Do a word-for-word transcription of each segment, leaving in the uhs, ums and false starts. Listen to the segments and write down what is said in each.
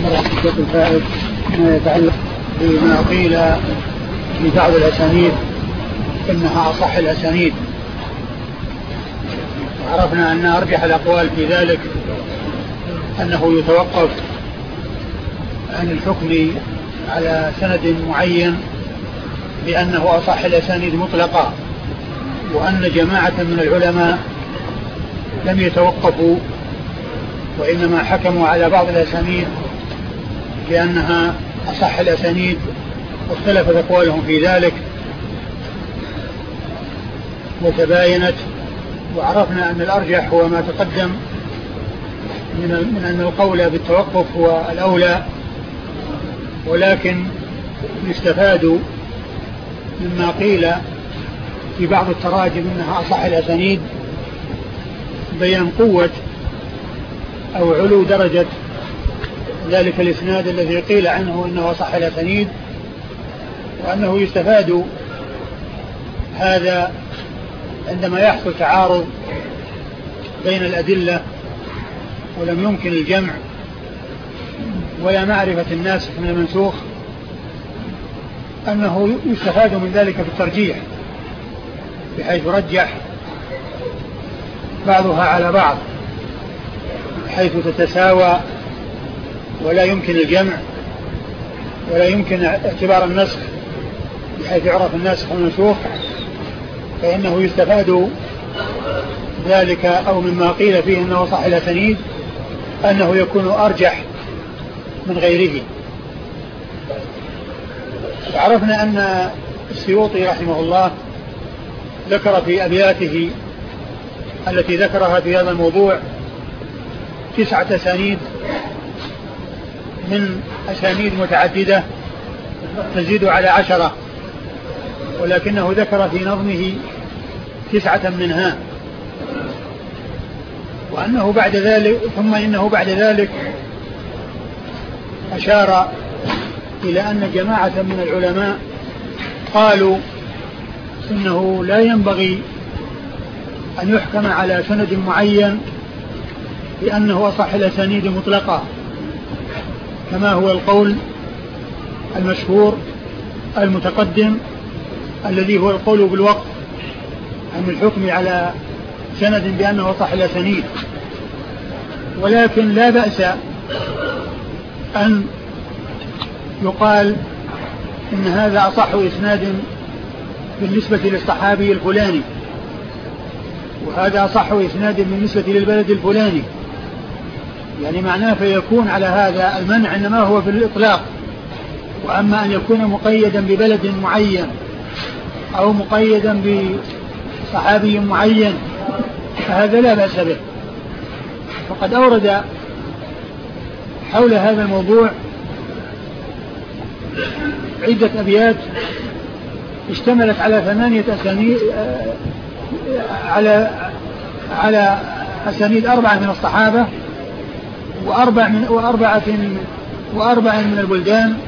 الشيخ الفائز ما يتعلق بما قيل في بعض الأسانيد إنها أصح الأسانيد. عرفنا أن أرجح الأقوال في ذلك أنه يتوقف عن الحكم على سند معين بأنه أصح الأسانيد مطلقا، وأن جماعة من العلماء لم يتوقفوا وإنما حكموا على بعض الأسانيد بأنها أصح الأسانيد، واختلفت أقوالهم في ذلك وتباينت. وعرفنا أن الأرجح هو ما تقدم من أن القول بالتوقف هو الأولى، ولكن يستفاد مما قيل في بعض التراجم أنها أصح الأسانيد بيان قوة أو علو درجة ذلك الإسناد الذي قيل عنه أنه أصح الأسانيد، وأنه يستفاد هذا عندما يحصل تعارض بين الأدلة ولم يمكن الجمع ولا معرفة الناسخ من المنسوخ، أنه يستفاد من ذلك في الترجيح بحيث رجح بعضها على بعض حيث تتساوى ولا يمكن الجمع ولا يمكن اعتبار النسخ بحيث يعرف الناسخ والمنسوخ، فإنه يستفاد ذلك أو مما قيل فيه أنه صح الأسانيد أنه يكون أرجح من غيره. عرفنا أن السيوطي رحمه الله ذكر في أبياته التي ذكرها في هذا الموضوع تسعة أسانيد من أسانيد متعددة تزيد على عشرة، ولكنه ذكر في نظمه تسعة منها، وأنه بعد ذلك ثم إنه بعد ذلك أشار إلى أن جماعة من العلماء قالوا إنه لا ينبغي أن يحكم على سند معين بأنه أصح الأسانيد مطلقا، كما هو القول المشهور المتقدم الذي هو القول بالوقف عن الحكم على سند بأنه أصح الأسانيد. ولكن لا بأس أن يقال إن هذا أصح إسناد بالنسبة للصحابي الفلاني، وهذا أصح إسناد بالنسبة للبلد الفلاني، يعني معناه فيكون على هذا المنع إنما هو في الإطلاق، وأما أن يكون مقيدا ببلد معين أو مقيدا بصحابي معين فهذا لا بأس به. فقد أورد حول هذا الموضوع عدة أبيات اشتملت على ثمانية أسانيد على على أسانيد أربعة من الصحابة وأربع من وأربعة وأربع من البلدان،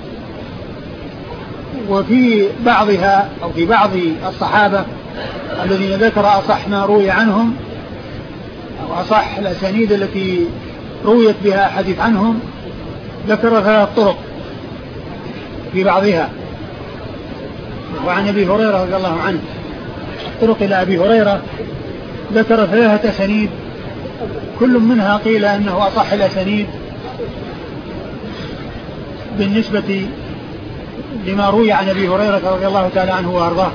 وفي بعضها أو في بعض الصحابة الذين ذكر أصح ما روي عنهم أو أصح الأسانيد التي رويت بها حديث عنهم ذكر ثلاث طرق في بعضها. وعن أبي هريرة رضي الله عنه طرق إلى أبي هريرة ذكر ثلاثة أسانيد كل منها قيل أنه أصح الأسانيد بالنسبة لما روي عن أبي هريرة رضي الله تعالى عنه وأرضاه.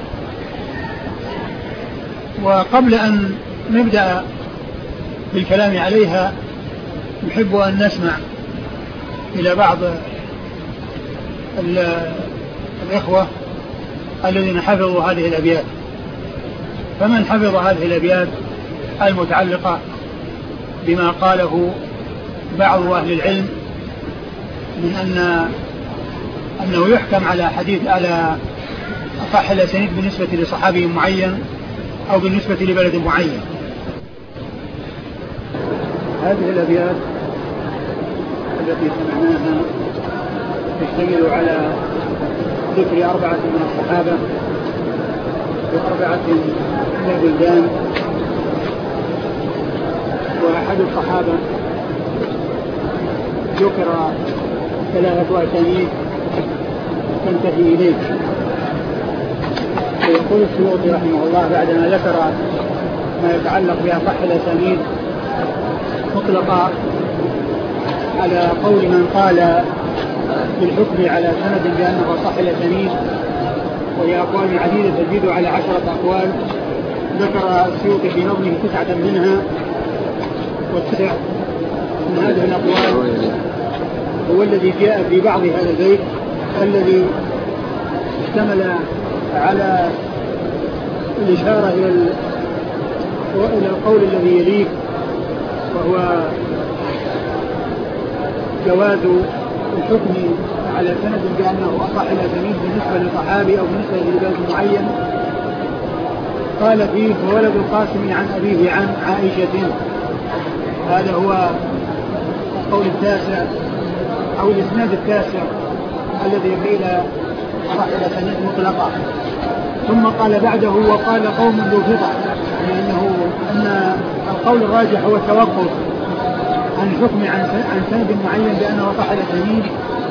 وقبل أن نبدأ بالكلام عليها نحب أن نسمع إلى بعض الإخوة الذين حفظوا هذه الأبيات. فمن حفظ هذه الأبيات المتعلقة بما قاله بعض أهل العلم من أن أنه يحكم على حديث على أصح الأسانيد بالنسبة لصحابي معين أو بالنسبة لبلد معين. هذه الأبيات التي سمعناها تشتمل على ذكر أربعة من الصحابة وأربعة من البلدان، وأحد الصحابة ذكر ثلاثة أسانيد تنتهي إليه. ويقول السيوطي رحمه الله بعدما ذكر ما يتعلق بأصح الأسانيد مطلقا على قول من قال بالحكم على سند بأنه أصح الأسانيد، وهي أقوال عديدة تزيد على عشرة أقوال، ذكر السيوطي في نظمه تسعة منها، والتسع من هذه الأقوال هو الذي جاء في بعض هذا البيت الذي اشتمل على الإشارة إلى القول الذي يليه، وهو جواز الحكم على سند بأنه أصح الأسانيد بالنسبة للصحابي أو بالنسبة لبلد معين. قال فيه وولد القاسم عن أبيه عن عائشة، هذا هو القول التاسع أو الإسناد التاسع الذي يبقى إلى أصح الأسانيد مطلقا. ثم قال بعده وقال قوم ذو فطر، يعني أنه أن القول الراجح هو التوقف عن الحكم عن سند معين بأنه أصح الأسانيد،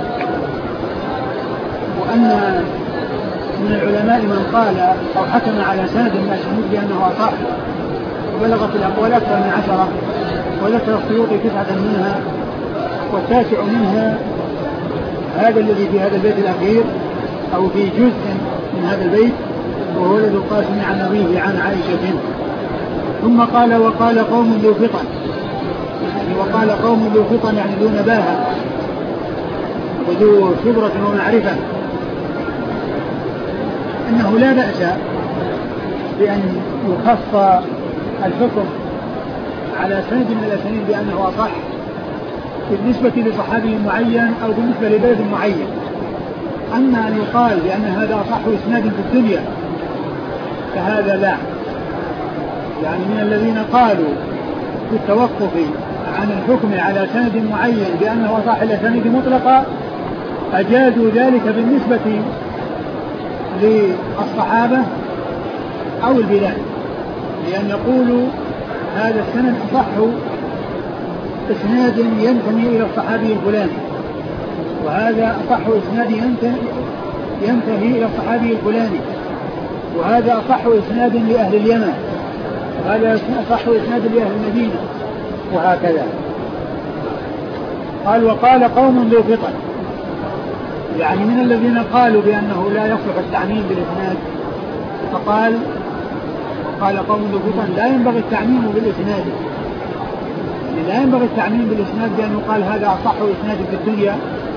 وأن من العلماء من قال أو حكم على سند من الأسانيد بأنه أصح، وبلغت الأقوال أكثر من عشرة، وذكر السيوطي تسعة منها، والتاسع منها هذا الذي في هذا البيت الأخير أو في جزء من هذا البيت، وهو ولد القاسم عن أبيه عن عائشة. ثم قال وقال قوم ذو فطن، يعني وقال قوم ذو فطن يعني ذو نباهة وذو خبرة ومعرفة، أنه لا بأس بأن يخص الحكم على سند من الأسانيد بأنه أصح بالنسبة لصحابي معين أو بالنسبة لبلد معين. أما أن يقال بأن هذا أصح إسناد في الدنيا فهذا لا، يعني من الذين قالوا بالتوقف عن الحكم على سند معين بأنه أصح الأسانيد مطلقا أجازوا ذلك بالنسبة للصحابة أو البلاد، لأن يقولوا هذا السند أصح إسناد ينتمي إلى الصحابي الفلاني، وهذا أصح إسناد ينتهي إلى الصحابي الفلاني، وهذا أصح إسناد لأهل اليمن، وهذا أصح إسناد لأهل المدينة، وهكذا. قال وقال قوم ذو فطن، يعني من الذين قالوا بأنه لا يصلح التعميم بالإسناد، فقال وقال قوم ذو فطن لا ينبغي التعميم بالإسناد، يعني لا ينبغي التعميم بالإسناد بأن يقال هذا أصح إسناد في الدنيا،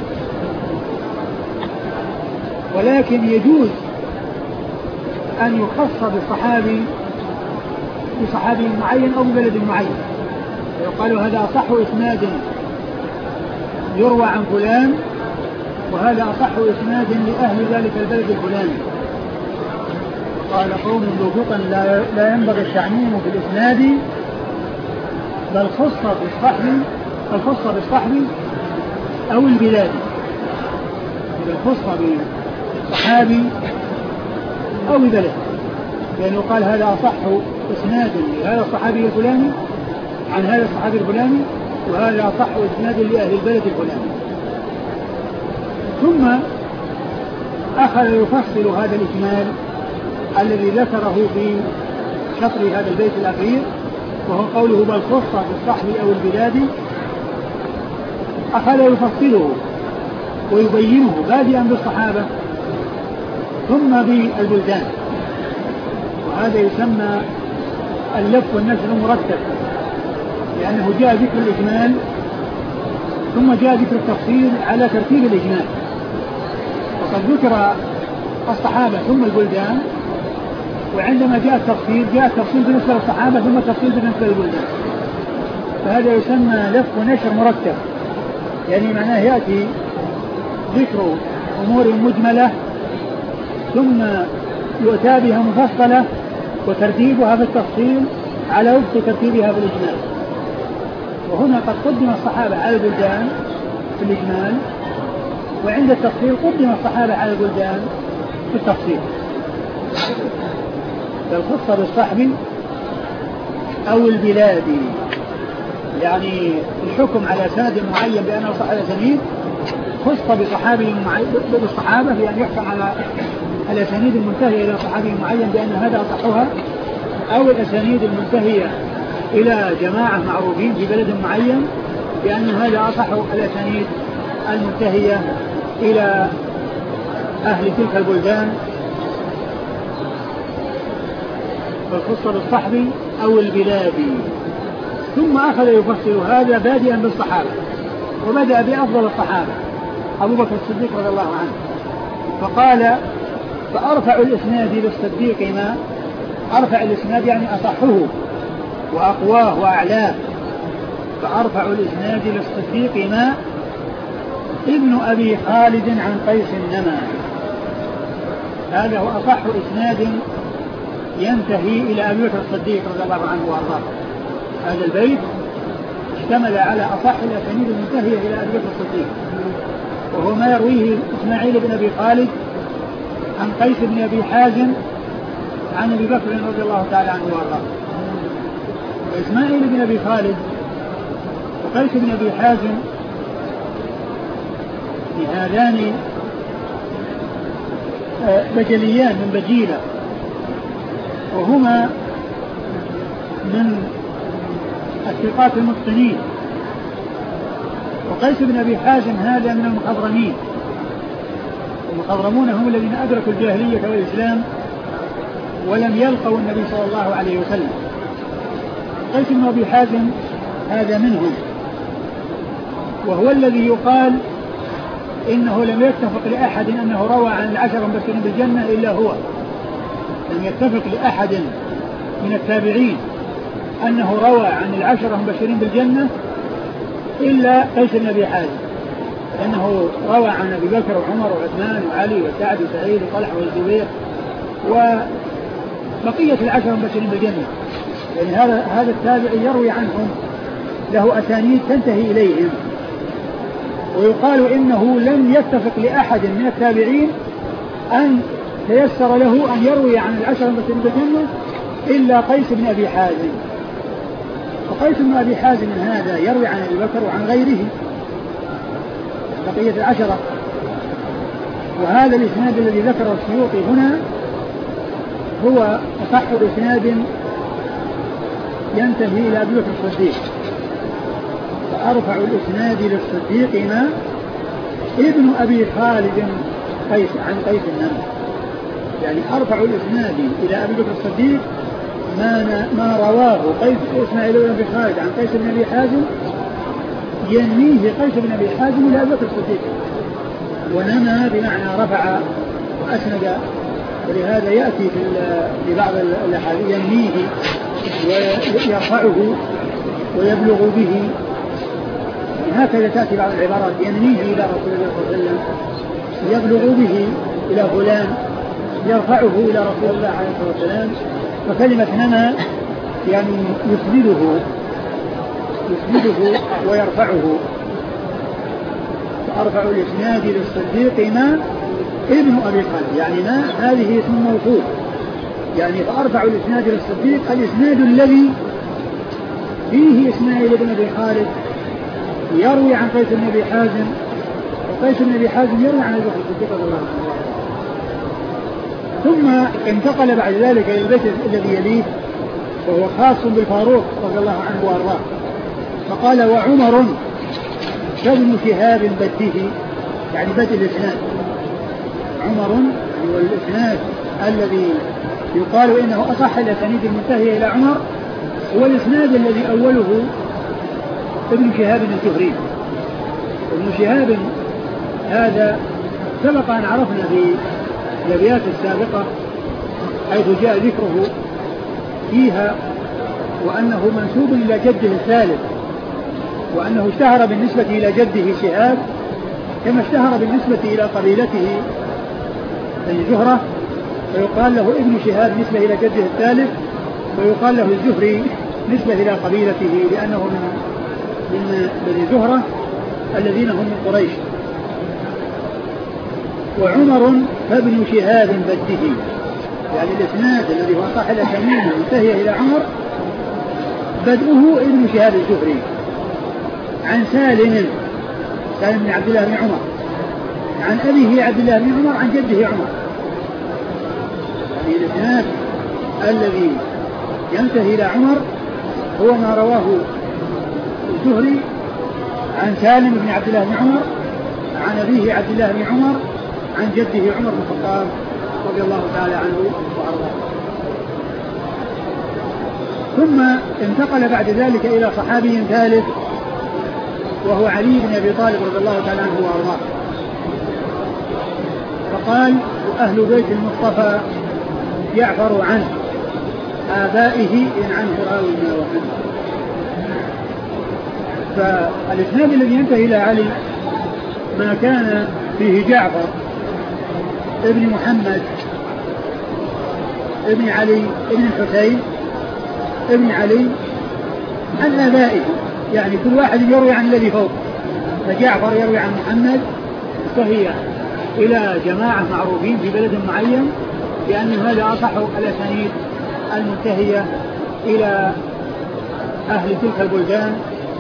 ولكن يجوز أن يخص بالصحابي بصحابي معين أو ببلد معين، ويقال هذا أصح إسناد يروى عن فلان، وهذا أصح إسناد لأهل ذلك البلد الفلاني. قال قوم ذو فطن لا, لا ينبغي التعميم بالإسناد بل خص بالصحب الخص بالصحب أو البلاد، الخص بالصحابي أو بلد، لأنه قال هذا أصح إسناد لهذا الصحابي الفلاني عن هذا الصحابي الفلاني، وهذا أصح إسناد لأهل البلد الفلاني. ثم أخذ يفصل هذا الإجمال الذي ذكره في شطر هذا البيت الأخير، وهو قوله بل خص بالصحب أو البلاد، أخذ يفصله ويبينه بادئا بالصحابة ثم بالبلدان، وهذا يسمى اللف والنشر المرتب، لأنه جاء ذكر الإجمال ثم جاء ذكر التفصيل على ترتيب الإجمال، وقد ذكر الصحابة ثم البلدان، وعندما جاء التفصيل جاء التفصيل بالنسبة للصحابة ثم التفصيل بالنسبة للبلدان، فهذا يسمى لف ونشر مرتب، يعني معناه يأتي ذكر أمور مجملة ثم يؤتى بها مفصلة وترتيبها في التفصيل على وفق ترتيبها في الإجمال. وهنا قد قدم الصحابة على البلدان في الإجمال، وعند التفصيل قدم الصحابة على البلدان في التفصيل. فالخص بالصحب أو البلاد، يعني الحكم على سند معين بأنه صح الأسانيد خص بصحابي بالصحابة بأن يحكم على الأسانيد المنتهية إلى صحابي معين بأن هذا أصحها، أو الأسانيد المنتهية إلى جماعة معروفين في بلد معين بأن هذا أصح الأسانيد المنتهية إلى أهل تلك البلدان، فالخص بالصحبي أو البلادي. ثم أخذ يفصل هذا بادئا بالصحابة، وبدأ بأفضل الصحابة أبو بكر الصديق رضي الله عنه، فقال فأرفع الإسناد للصديق ما أرفع الإسناد يعني أصحه وأقواه وأعلاه، فأرفع الإسناد للصديق ما ابن أبي خالد عن قيس النما. هذا هو أصح إسناد ينتهي إلى أبي بكر الصديق رضي الله عنه وأرضاه. هذا البيت اشتمل على أصح الأسانيد المنتهية إلى أبي بكر الصديق، وهو ما يرويه إسماعيل بن أبي خالد عن قيس بن أبي حازم عن أبي بكر رضي الله تعالى عنه وأرضاه. وإسماعيل بن أبي خالد وقيس بن أبي حازم هذان بجليان من بجيلة، وهما من الثقات المتقنين، وقيس بن أبي حازم هذا من المخضرمين، المخضرمون هم الذين أدركوا الجاهلية والإسلام ولم يلقوا النبي صلى الله عليه وسلم. قيس بن أبي حازم هذا منهم، وهو الذي يقال إنه لم يتفق لأحد أنه روى عن العشر المبشرين بالجنة إلا هو. لم يتفق لأحد من التابعين أنه روى عن العشر المبشرين بالجنة إلا قيس بن أبي حازم، لأنه روى عن أبي بكر وعمر وعثمان وعلي وسعد وسعيد وطلحة والزبير وبقية العشر المبشرين بالجنة. يعني هذا هذا التابعي يروي عنهم، له أسانيد تنتهي إليهم، ويقال إنه لم يتفق لأحد من التابعين أن تيسر له أن يروي عن العشر المبشرين بالجنة إلا قيس بن أبي حازم. وقيس بن أبي حازم هذا يروي عن أبي بكر وعن غيره بقية العشرة. وهذا الإسناد الذي ذكره السيوطي هنا هو أصح إسناد ينتهي إلى أبي بكر الصديق. فأرفع الإسناد للصديق ما ابن أبي خالد قيس عن قيس النمر، يعني أرفع الإسناد إلى أبي بكر الصديق ما ما رواه قيس إسماعيل بن أبي خالد عن قيس بن أبي حازم ينميه قيس بن أبي حازم إلى أبي بكر الصديق. ونمى بمعنى رفع وأسند، ولهذا يأتي في بعض الأحاديث ينميه ويرفعه ويبلغ به، هكذا تأتي بعض العبارات ينميه إلى رسول الله صلى الله عليه وسلم، يبلغ به إلى فلان، يرفعه إلى رسول الله عليه الصلاة والسلام. فكلمة نمى يعني يسنده يسنده ويرفعه. فأرفع الإسناد للصديق ما ابن أبي خالد، يعني ما هذه اسم موصول، يعني فأرفع الإسناد للصديق الإسناد الذي فيه إسماعيل بن أبي خالد يروي عن قيس بن أبي حازم، وقيس بن أبي حازم يروي عن أبي بكر الصديق رضي الله عنه. ثم انتقل بعد ذلك إلى البيت الذي يليه وهو خاص بالفاروق رضي الله عنه وأرضاه، فقال وعمر كابن شهاب بده، يعني بدء الإسناد. عمر هو الإسناد الذي يقال إنه أصح الأسانيد المنتهية إلى عمر، هو الإسناد الذي أوله ابن شهاب الزهري. ابن شهاب هذا سبق أن عرفنا في الأبيات السابقة حيث جاء ذكره فيها وأنه منسوب إلى جده الثالث، وأنه اشتهر بالنسبة إلى جده شهاب كما اشتهر بالنسبة إلى قبيلته بني زهرة، فيقال له ابن شهاب نسبة إلى جده الثالث، ويقال له الزهري نسبة إلى قبيلته لأنه من من بني زهرة الذين هم من قريش. وعمر فابن شهاب بده، يعني الإسناد الذي هو صح الأسانيد المنتهية إلى عمر بدءه ابن شهاب الزهري عن سالم. سالم بن عبد الله بن عمر عن أبيه عبد الله بن عمر عن جده عمر. يعني الإسناد الذي ينتهي إلى عمر هو ما رواه الزهري عن سالم بن عبد الله بن عمر عن أبيه عبد الله بن عمر عن جده عمر بن الخطاب رضي الله تعالى عنه وأرضاه. ثم انتقل بعد ذلك إلى صحابي ثالث وهو علي بن أبي طالب رضي الله تعالى عنه وأرضاه. فقال: أهل بيت المصطفى يعفر عنه آبائه إن عنه راونا وعنه. فالإسناد الذي ينتهي إلى علي ما كان فيه جعفر ابن محمد ابن علي ابن الحسين ابن علي عن آبائه، يعني كل واحد يروي عن الذي فوق. فجعفر يروي عن محمد فهي إلى جماعة معروفين في بلد معين، لأن هذا أصح الأسانيد المنتهية إلى أهل تلك البلدان،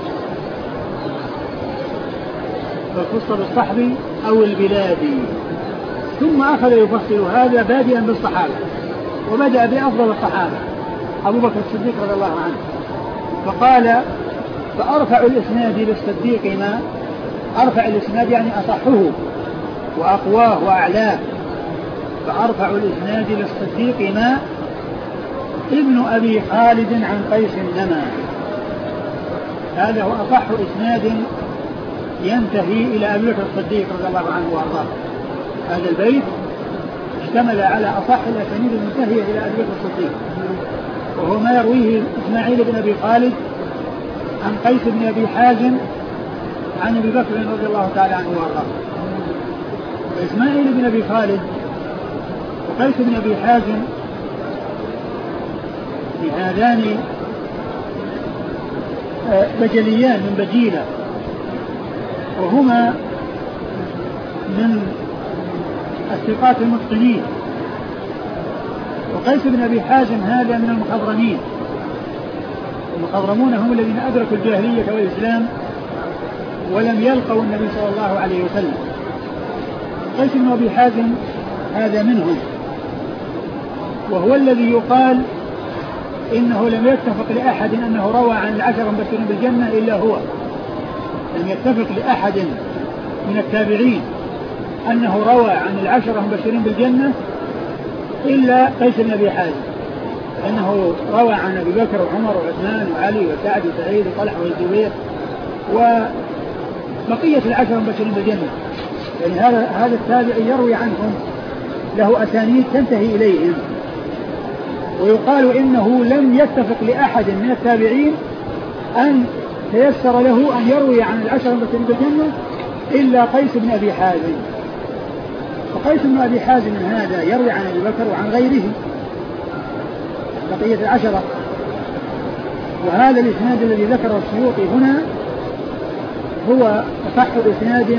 فخص بالصحب أو البلاد. ثم أخذ يفصل هذا بادئا بالصحابة، وبدأ بأفضل الصحابة أبو بكر الصديق رضي الله عنه، فقال: فأرفع الإسناد للصديق ما أرفع الإسناد يعني أصحه وأقواه وأعلاه. فأرفع الإسناد للصديق ما ابن أبي خالد عن قيس النما. هذا هو أصح إسناد ينتهي إلى أبي بكر الصديق رضي الله عنه وأرضاه. هذا البيت اشتمل على أصح الأسانيد المنتهية إلى أبي بكر الصديق، وهو ما يرويه إسماعيل بن أبي خالد عن قيس بن أبي حازم عن أبي بكر رضي الله تعالى عنه وأرضاه. وإسماعيل بن أبي خالد وقيس بن أبي حازم هذان بجليان من بجيلة، وهما من الثقات المتقنين. وقيس بن أبي حازم هذا من المخضرمين. المخضرمون هم الذين أدركوا الجاهلية والإسلام ولم يلقوا النبي صلى الله عليه وسلم. قيس بن أبي حازم هذا منهم، وهو الذي يقال إنه لم يتفق لأحد أنه روى عن العشرة المبشرين بالجنة إلا هو. لم يتفق لأحد من التابعين أنه روى عن العشرة المبشرين بالجنة إلا قيس بن أبي حازم، لأنه روى عن أبي بكر وعمر وعثمان وعلي وسعد وسعيد وطلحة والزبير وبقية العشرة المبشرين بالجنة. يعني هذا هذا التابعي يروي عنهم، له أسانيد تنتهي إليهم. ويقال إنه لم يتفق لأحد من التابعين أن تيسر له أن يروي عن العشرة المبشرين بالجنة إلا قيس بن أبي حازم. وقيس بن أبي حازم هذا يروي عن أبي بكر وعن غيره بقية العشرة. وهذا الإسناد الذي ذكره السيوطي هنا هو أصح إسناد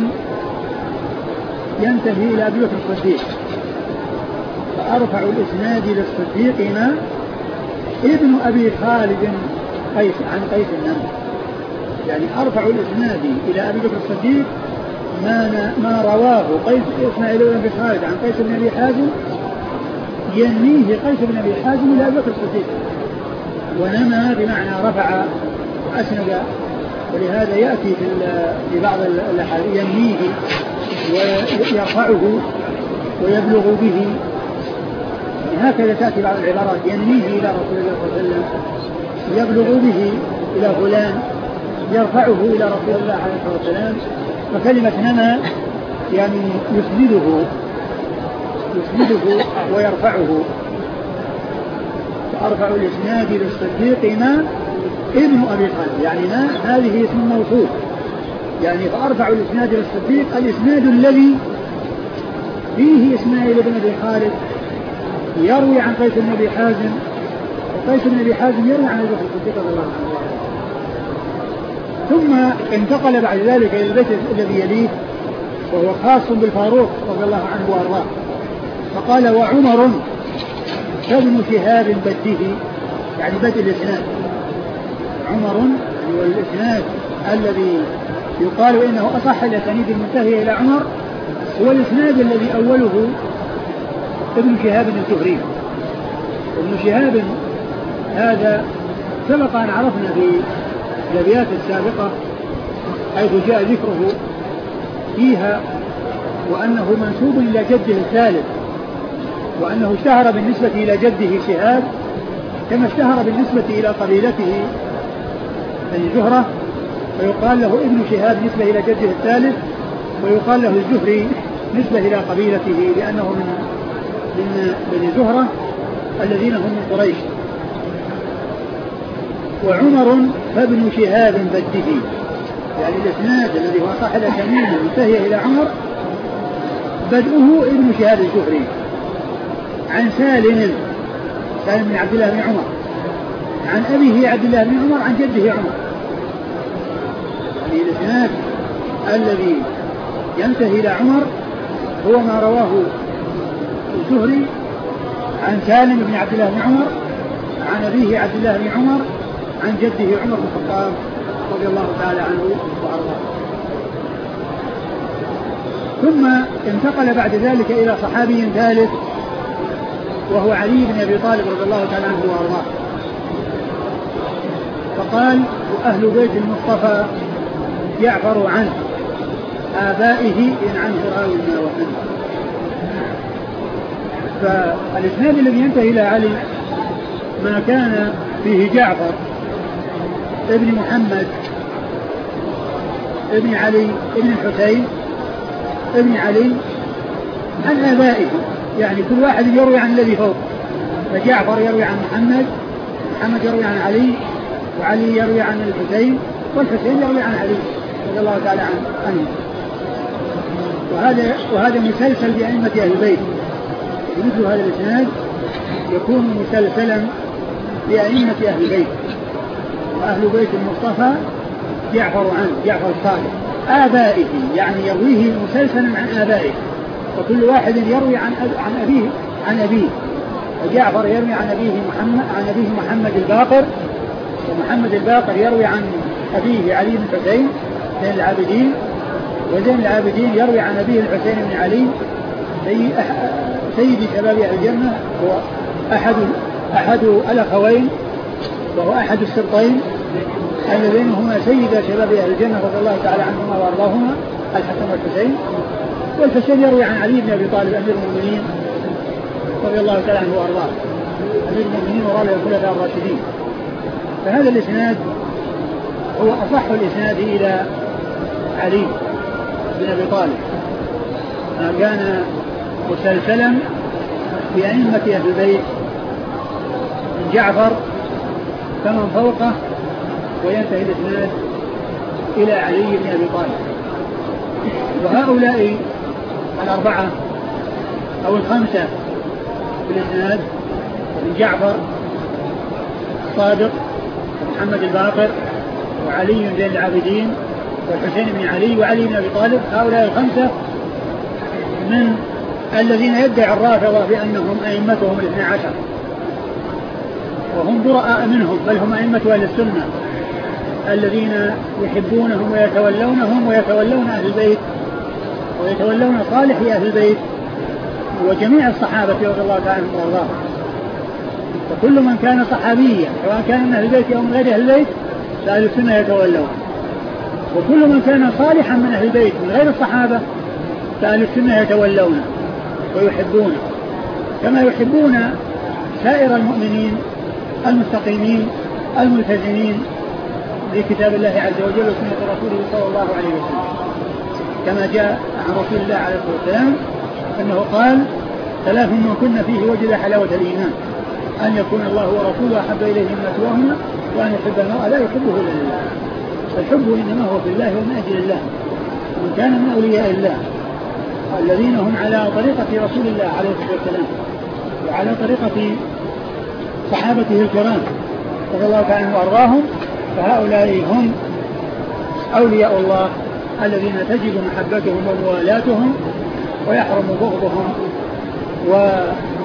ينتهي إلى أبي بكر الصديق. فأرفع الإسناد للصديق ما ابن أبي خالد قيس عن قيس النمر. يعني أرفع الإسناد إلى أبي بكر الصديق ما ما رواه قيس إسماعيل بن أبي خالد عن قيس بن أبي حازم، ينميه قيس بن أبي حازم إلى أبي بكر الصديق. ونمى بمعنى رفع وأسند، ولهذا يأتي في بعض الأحاديث ينميه ويرفعه ويبلغ به، هكذا تأتي بعض العبارات ينميه إلى رسول الله صلى الله عليه وسلم، يبلغ به إلى فلان، يرفعه إلى رسول الله عليه الصلاة والسلام. فكلمة نمى يعني يسنده يسنده ويرفعه. فأرفع الإسناد للصديق ما ابن أبي خالد، يعني ما هذه اسم موصول، يعني فأرفع الإسناد للصديق الإسناد الذي فيه إسماعيل بن أبي خالد يروي عن قيس بن أبي حازم، وقيس بن أبي حازم يروي عن أبي بكر الصديق رضي الله عنه. ثم انتقل بعد ذلك إلى البيت الذي يليه وهو خاص بالفاروق رضي الله عنه وأرضاه. فقال: وعمر فابن شهاب بده، يعني بدء الإسناد. عمر والإسناد الذي يقال إنه أصح الأسانيد المنتهية إلى عمر هو الإسناد الذي أوله ابن شهاب الزهري. ابن شهاب هذا سبق أن عرفنا في الأبيات السابقة حيث جاء ذكره فيها وأنه منسوب إلى جده الثالث، وأنه اشتهر بالنسبة إلى جده شهاب كما اشتهر بالنسبة إلى قبيلته بني زهرة، ويقال له ابن شهاب نسبة إلى جده الثالث، ويقال له الزهري نسبة إلى قبيلته لأنه من من بني زهرة الذين هم من قريش. وعمر فابن شهاب بده، يعني الإسناد الذي هو صح الأسانيد المنتهية إلى عمر بدؤه ابن شهاب الزهري عن سالم سالم بن عبد الله بن عمر عن أبيه عبد الله بن عمر عن جده عمر. يعني الإسناد الذي ينتهي إلى عمر هو ما رواه الزهري عن سالم بن عبد الله بن عمر عن أبيه عبد الله بن عمر عن جده عمر بن الخطاب رضي الله تعالى عنه وأرضاه. ثم انتقل بعد ذلك إلى صحابي ثالث وهو علي بن أبي طالب رضي الله تعالى عنه وأرضاه، فقال: وأهل بيت المصطفى يعفر عنه آبائه إن عنه راوي ما وحده. فالإسناد الذي ينتهي إلى علي ما كان فيه جعفر ابن محمد ابن علي ابن الحسين ابن علي عن آبائه، يعني كل واحد يروي عن الذي فوق، فجعفر يروي عن محمد، محمد يروي عن علي، وعلي يروي عن الحسين، والحسين يروي عن علي رضي الله تعالى عنه. وهذا وهذا مسلسل بأئمة أهل البيت، مثل هذا الإسناد يكون مسلسلا بأئمة أهل البيت. وأهل بيت المصطفى يعفر عنه، يعفر الصادق آبائه، يعني يرويه مسلسلا عن آبائه، وكل واحد يروي عن عن أبيه عن أبيه. وجعفر يروي عن أبيه محمد عن أبيه محمد الباقر، ومحمد الباقر يروي عن أبيه علي بن الحسين زين العابدين، وزين العابدين يروي عن أبيه الحسين بن علي سيد شباب أهل الجنة، هو أحد أحد الأخوين وهو أحد السبطين اللذين هما سيد شباب أهل الجنة رضي الله تعالى عنهما وأرضاهما، الحسن والحسين. والحسين يروي عن علي بن أبي طالب أمير المؤمنين رضي الله تعالى عنه وأرضاه، أمير المؤمنين ورابع الخلفاء الراشدين. فهذا الإسناد هو أصح الإسناد إلى علي بن أبي طالب، ما كان مسلسلا بأئمة أهل البيت من جعفر فمن فوقه، وينتهي الإسناد إلى علي بن أبي طالب. وهؤلاء الأربعة أو الخمسة في الإسناد من جعفر الصادق ومحمد الباقر وعلي زين العابدين والحسين بن علي وعلي بن أبي طالب، هؤلاء الخمسة من الذين يدعي الرافضة بأنهم أئمتهم الاثنى عشر، وهم براء منهم، بل هم أئمة أهل السنة الذين يحبونهم ويتولونهم ويتولون أهل البيت ويتولون صالح أهل البيت وجميع الصحابة رضي الله تعالى عنهم وارضاهم. فكل من كان صحابيا سواء كان من أهل البيت أو من غير أهل البيت فأهل السنة يتولون، وكل من كان صالحا من أهل البيت من غير الصحابة فأهل السنة يتولونه ويحبونه كما يحبون سائر المؤمنين المستقيمين الملتزمين بكتاب الله عز وجل وسنة رسوله صلى الله عليه وسلم، كما جاء عن رسول الله عليه الصلاة والسلام أنه قال: ثلاث من كن فيه وجد حلاوة الإيمان، أن يكون الله ورسوله أحب إليه مما سواهما، وأن يحب المرء لا يحبه إلا لله. فالحب إنما هو في الله ومن أجل الله. من كان من أولياء الله الذين هم على طريقة رسول الله عليه الصلاة والسلام وعلى طريقة صحابته الكرام رضي الله تعالى عنهم وأرضاهم، فهؤلاء هم أولياء الله الذين تجب محبتهم وموالاتهم ويحرم بغضهم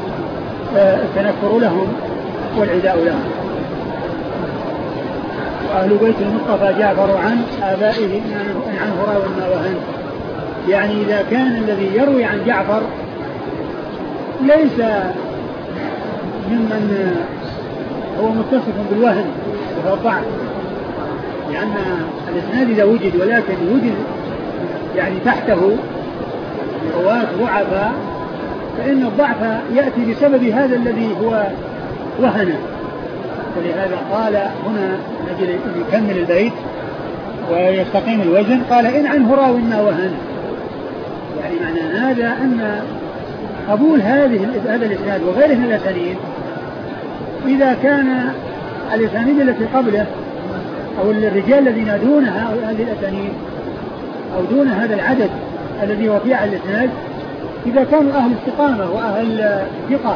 والتنكر لهم والعداء لهم. أهل بيت المصطفى جعفر عن آبائه إن عنه راو ما وهن. يعني إذا كان الذي يروي عن جعفر ليس ممن هو متصف بالوهن وهو الضعف، لأن الإسناد إذا وجد ولكن وجد يعني تحته رواة ضعفاء فإن الضعف يأتي بسبب هذا الذي هو وهن. ولهذا قال هنا نجل يكمل البيت ويستقيم الوزن، قال إن عنه راو ما وهن. يعني معنى هذا أن قبول هذه هذا الإسناد وغيره من الأسانيد إذا كان الأسانيد التي قبله أو الرجال الذين دون هذه الأسانيد أو دون هذا العدد الذي هو في على الإسناد إذا كانوا أهل استقامة وأهل ثقة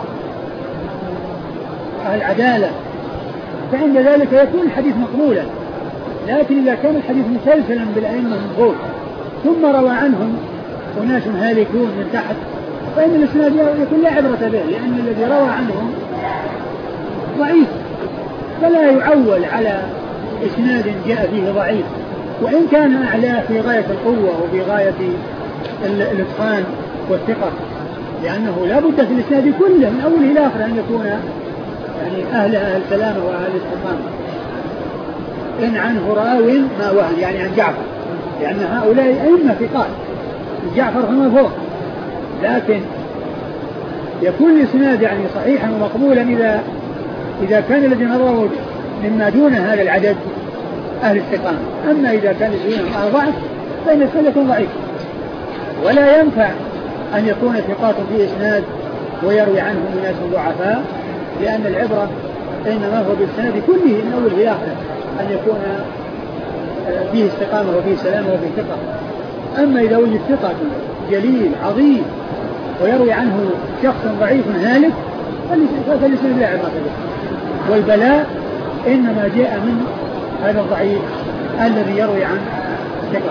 وأهل عدالة فعند ذلك يكون الحديث مقبولا. لكن إذا كان الحديث مسلسلا بالأئمة من فوق ثم روى عنهم أناس هالكون من تحت فإن الإسناد يكون لا عبرة به، لأن الذي روى عنهم ضعيف فلا يعول على إسناد جاء فيه ضعيف وإن كان أعلاه في غاية القوة وفي غاية الإتقان والثقة، لأنه لا بد في الإسناد كله من أوله إلى آخره أن يكون يعني أهل أهل سلامة وأهل استقامة. إن عنه راو ما وهن يعني عن جعفر، لأن هؤلاء أئمة ثقات جعفر فما فوق، لكن يكون الإسناد يعني صحيحا ومقبولا إذا إذا كان الذين رووا مما دون هذا العدد أهل استقامة. أما إذا كان دونهم أهل ضعف فإن الإسناد يكون ضعيف. ولا ينفع أن يكون ثقات في إسناد ويروي عنهم ناس ضعفاء، لأن العبرة إنما هو بالإسناد كله من أول إلى آخر أن يكون فيه استقامة وفيه سلامة وفيه ثقة. أما إذا وجد ثقة جليل عظيم ويروي عنه شخص ضعيف هالك فالإسناد لا عبرة به. والبلاء إنما جاء من هذا الضعيف الذي يروي عن ثقة.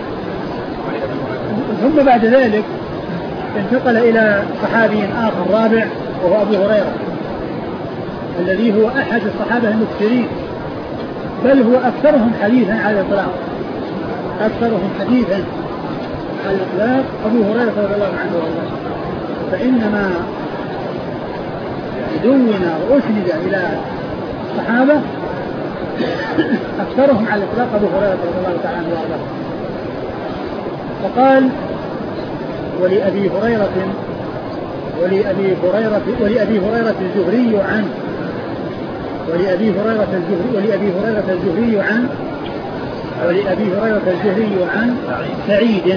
ثم بعد ذلك انتقل إلى صحابي آخر رابع وهو أبو هريرة الذي هو أحد الصحابة المكثرين، بل هو أكثرهم حديثا على الإطلاق أكثرهم حديثا على الإطلاق أبو هريرة رضي الله عنه وارضاه. فإنما دون وأسند إلى الصحابة أكثرهم على الإطلاق أبو هريرة رضي الله تعالى عنه وارضاه. فقال ولأبي هريرة ولأبي هريرة ولأبي هريرة الزهري عنه ولأبي هريرة الزهري ولأبي هريرة الزهري عن ولأبي هريرة الزهري عن سعيد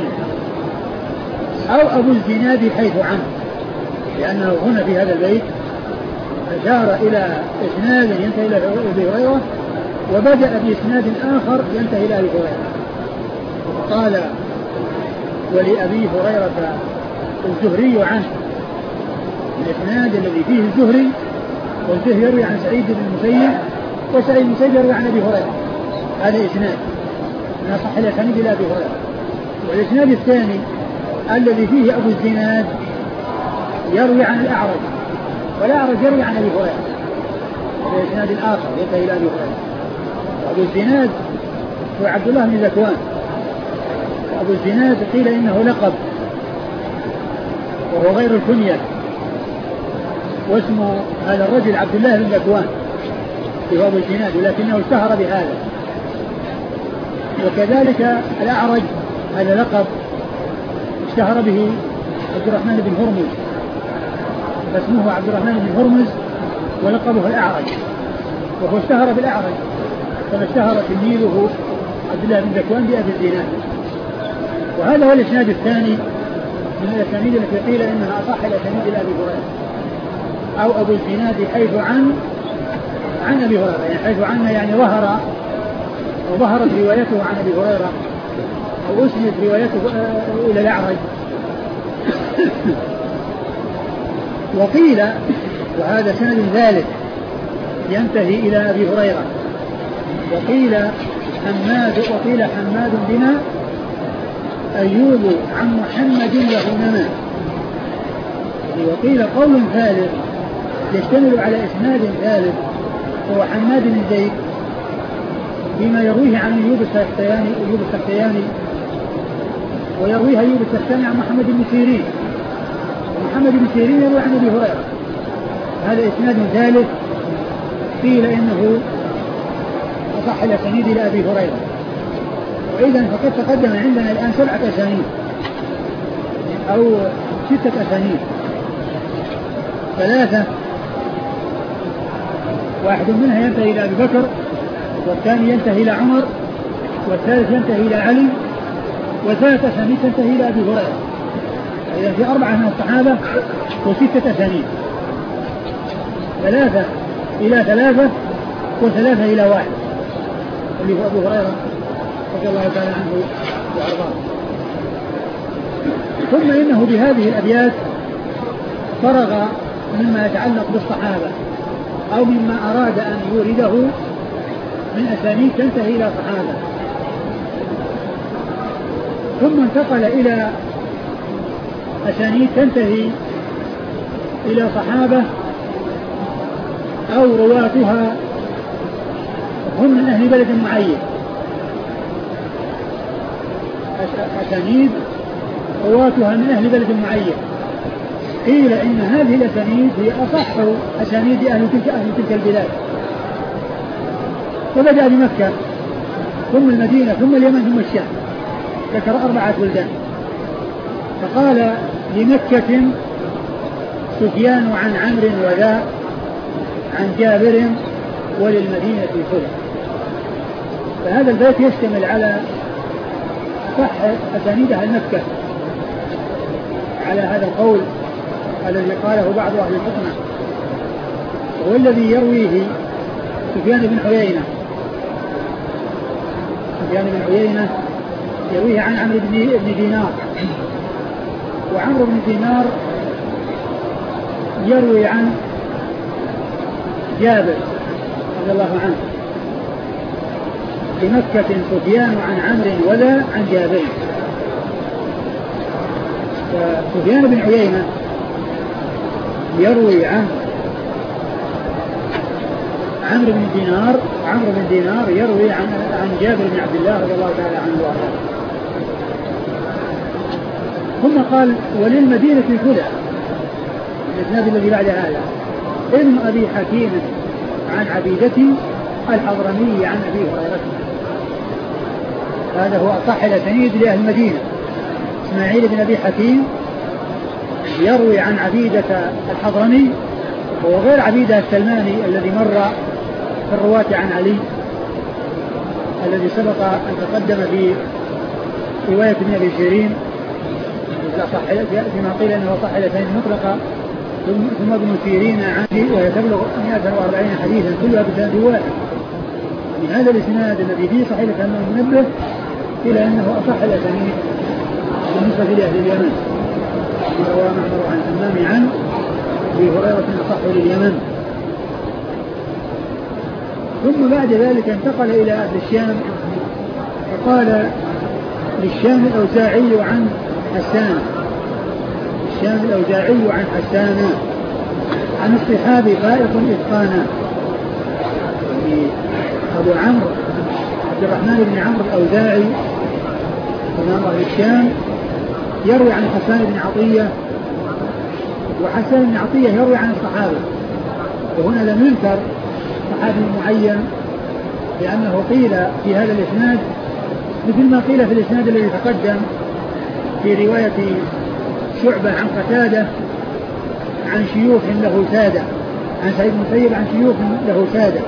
أو أبو الزناد حيث عنه، لأنه هنا في هذا البيت أشار إلى إسناد ينتهي إلى أبي هريرة وبدأ بإسناد آخر ينتهي إلى أبي هريرة. قال ولأبي هريرة الزهري عنه، الإسناد الذي فيه الزهري والزهري يروي عن سعيد بن المسيب وسعيد بن المسيب يروي عن أبي هريرة، هذا إسناد من أصح الأسانيد إلى أبي هريرة. والإسناد الثاني الذي فيه أبو الزناد يروي عن الأعرج والأعرج يروي عن أبي هريرة، هذا إسناد الآخر ينتهي إلى أبي هريرة. وأبو الزناد هو عبد الله بن ذكوان. أبو الزناد قيل إنه لقب وهو غير الكنية، واسم هذا الرجل عبد الله بن ذكوان هو أبو الزناد، ولكنه اشتهر بهذا. وكذلك الأعرج هذا لقب اشتهر به عبد الرحمن بن هرمز، فاسمه عبد الرحمن بن هرمز ولقبه الأعرج، وهو اشتهر بالأعرج كما اشتهر تلميذه عبد الله بن ذكوان بأبي الزناد. وهذا هو الإسناد الثاني من الأسانيد التي قيل إنها أصح الأسانيد إلى أبي هريرة، أو أبو الزناد حيث عن عن أبي هريرة، يعني حيث عن يعني ظهر وظهرت روايته عن أبي هريرة أو أسند روايته إلى الأعرج. وقيل وهذا سند ذلك ينتهي إلى أبي هريرة. وقيل حماد وقيل حماد بنا أيوب عن محمد له نما. وقيل قول ثالث يشتمل على إسناد ثالث هو حماد بن زيد فيما يرويه عن أيوب السختياني أيوب السختياني ويرويها أيوب السختياني عن محمد بن سيرين. محمد بن سيرين يروي عن أبي هريرة. هذا إسناد ثالث قيل إنه أصح الأسانيد إلى أبي هريرة. وإذا فقد تقدم عندنا الآن سبعة أسانيد أو ستة أسانيد، ثلاثة واحد منها ينتهي إلى أبي بكر، والثاني ينتهي إلى عمر، والثالث ينتهي إلى علي، وثلاث أسانيد تنتهي إلى أبي هريرة. إذا في أربعة من الصحابة وستة أسانيد، ثلاثة إلى ثلاثة وثلاثة إلى واحد اللي هو أبو هريرة رضي الله تعالى عنه وأرضاه. ثم إنه بهذه الأبيات فرغ مما يتعلق بالصحابة أو مما أراد أن يورده من أسانيد تنتهي إلى صحابة، ثم انتقل إلى أسانيد تنتهي إلى صحابة أو رواتها هم من أهل بلد معين. أسانيد رواتها من أهل بلد معين، قيل إن هذه الأسانيد هي أصح أسانيد أهل تلك أهل تلك البلاد. وبدأ بمكة ثم المدينة ثم اليمن ثم الشام، ذكر أربعة بلدان. فقال لمكة سفيان عن عمرو وذا عن جابر وللمدينة خلق. فهذا البيت يشتمل على صح أسانيد أهل مكة على هذا القول الذي قاله بعض أهل الحكمة، وهو الذي يرويه سفيان بن عيينة. سفيان بن عيينة يرويه عن عمرو بن دينار، وعمرو بن دينار يروي عن جابر رضي الله عنه. بمكة سفيان عن عمرو وذا عن جابر. فسفيان بن عيينة يروي عن عمرو بن دينار، عمرو بن دينار يروي عن عن جابر بن عبد الله رضي الله تعالى عنه وارضاه. ثم قال وللمدينة خلق، الإسناد الذي بعد هذا ابن أبي حكيم عن عبيدتي الحضرمي عن أبي هريرة. هذا هو أصح الأسانيد لأهل المدينة. إسماعيل بن أبي حكيم يروي عن عبيدة الحضرمي، وهو غير عبيدة السلماني الذي مر في الرواة عن علي الذي سبق أن تقدم في رواية ابن أبي سيرين فيما قيل أنه صح الأسانيد مطلقة. ثم ابن سيرين عنه وهي تبلغ مئة وأربعين حديثا كلها بسند واحد. من هذا الإسناد الذي فيه صحيح الإمام المنبه إلى أنه أصح الأسانيد بالنسبة لأهل اليمن. ما روى معمر عن الإمام عن أبي هريرة أصح لليمن. ثم بعد ذلك انتقل إلى أهل الشام، فقال للشام الأوزاعي عن حسان، الشام الأوزاعي عن حسان عن الصحاب فائق إتقانا. أبو عمرو عبد الرحمن بن عمرو الأوزاعي إمام أهل الشام يروي عن حسان بن عطية، وحسان بن عطية يروي عن الصحابة. وهنا لم ينكر صحابي معين، لأنه قيل في هذا الإسناد مثل ما قيل في الإسناد الذي تقدم في رواية شعبة عن قتادة عن شيوخ له سادة، عن سعيد بن المسيب عن شيوخ له سادة،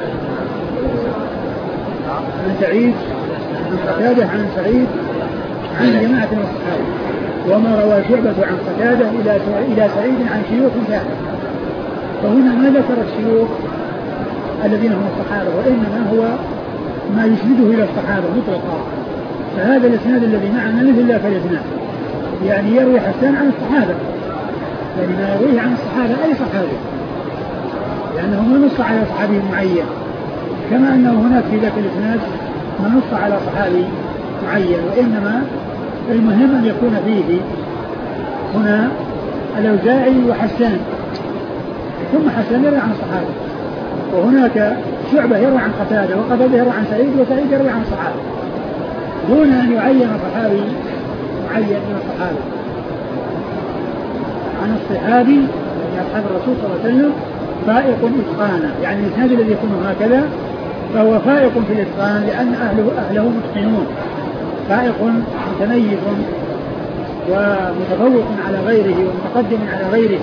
عن سعيد عن قتادة عن سعيد عن جماعة من الصحابة. وما روى شعبة عن قتادة إلى إلى سعيد عن شيوخ سادة. فهنا ما ذكر الشيوخ الذين هم الصحابة، وإنما هو ما يسنده إلى الصحابة مطلقا. فهذا الإسناد الذي معنا مثل ذاك الإسناد، يعني يروي حسان عن الصحابة، يعني ما يرويه عن الصحابة أي صحابي، لأنه ما نص على صحابي معين، كما أنه هناك في ذاك الإسناد ما نص على صحابي معين. وإنما المهم أن يكون فيه هنا الأوزاعي وحسان، ثم حسان يروي عن الصحابة، وهناك شعبة يروي عن قتادة، وقتادة يروي عن سعيد، وسعيد يروي عن صحابة، دون أن يعين صحابي معين من الصحابة عن الصحابي من أصحاب الرسول صلى الله عليه وسلم فائق إتقانا. يعني الإسناد الذي يكون هكذا فهو فائق في الإتقان لأن أهله, أهله متقنون، فائق متميز ومتفوق على غيره ومتقدم على غيره،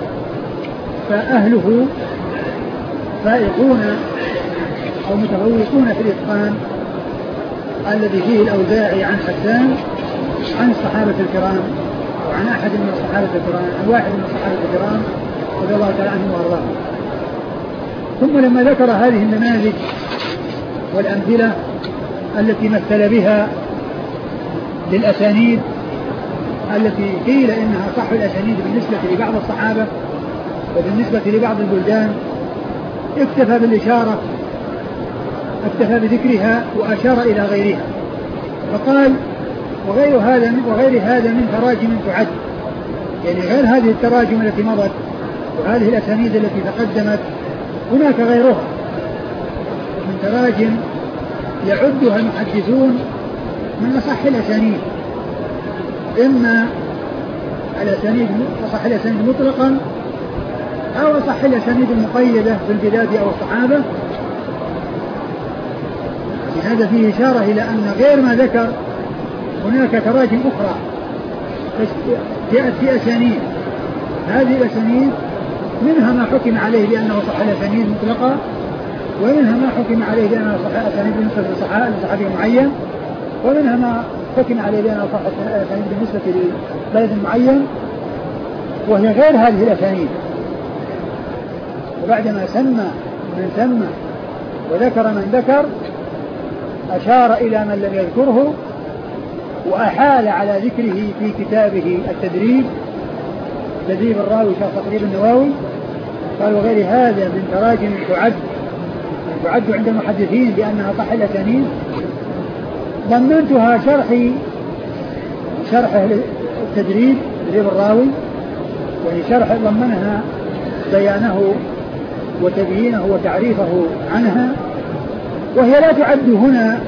فأهله فائقون أو متفوقون في الإتقان الذي فيه الأوزاعي عن حسان عن الصحابة الكرام وعن أحد من الصحابة الكرام عن واحد من الصحابة الكرام رضي الله تعالى عنهم وأرضاهم. ثم لما ذكر هذه النماذج والأمثلة التي مثل بها للأسانيد التي قيل إنها صح الأسانيد بالنسبة لبعض الصحابة وبالنسبة لبعض البلدان، اكتفى بالإشارة اكتفى بذكرها وأشار إلى غيرها فقال وغير هذا وغير هذا من تراجم تعد، يعني غير هذه التراجم التي مضت وهذه الأسانيد التي تقدمت هناك غيرها من تراجم يعدها المحدثون من أصح الأسانيد، إما الأسانيد أصح الأسانيد مطلقا أو أصح الأسانيد المقيدة بالبلاد أو الصحابة. هذا فيه إشارة إلى أن غير ما ذكر هناك تراجم أخرى جاءت في أسانيد، هذه الأسانيد منها ما حكم عليه بأنه صح الأسانيد مطلقة، ومنها ما حكم عليه بأنه صح الأسانيد بالنسبة لصحابي معين، ومنها ما حكم عليه بأنه صح الأسانيد بالنسبة لبلد معين، وهي غير هذه الأسانيد. وبعدما سمى من سمى وذكر من ذكر أشار إلى من لم يذكره وأحال على ذكره في كتابه التدريب تدريب الراوي شرح تقريب النووي، قال وغير هذا من تراجم تعد تعد عند المحدثين بأنها صح الأسانيد، ضمنتها شرح شرح التدريب تدريب الراوي، يعني شرح ضمنها بيانه وتبيينه وتعريفه عنها، وهي لا تعد هنا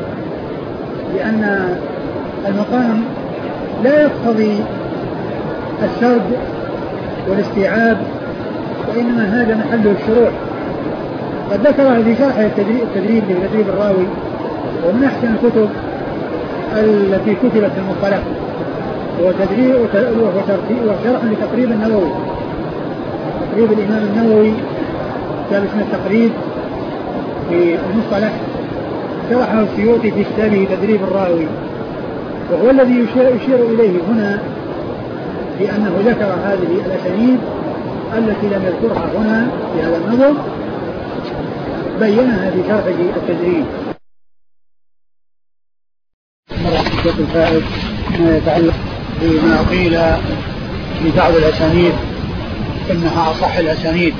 لأن المقام لا يقتضي السرد والاستيعاب، وإنما هذا محل الشروح. قد ذكرها في شرح التدريب لتدريب الراوي، ومن أحسن الكتب التي كتبت في المصطلح هو تدريب وشرح لتقريب النووي، تقريب الإمام النووي كتاب اسمه التقريب في المصطلح، شرحه السيوطي في كتابه تدريب الراوي، وهو الذي يشير, يشير إليه هنا بأنه ذكر هذه الأسانيد التي لم يذكرها هنا في هذا النظم، بينها في شرحه التدريب. الفائد ما يتعلق بما قيل في بعض الأسانيد إنها أصح الأسانيد،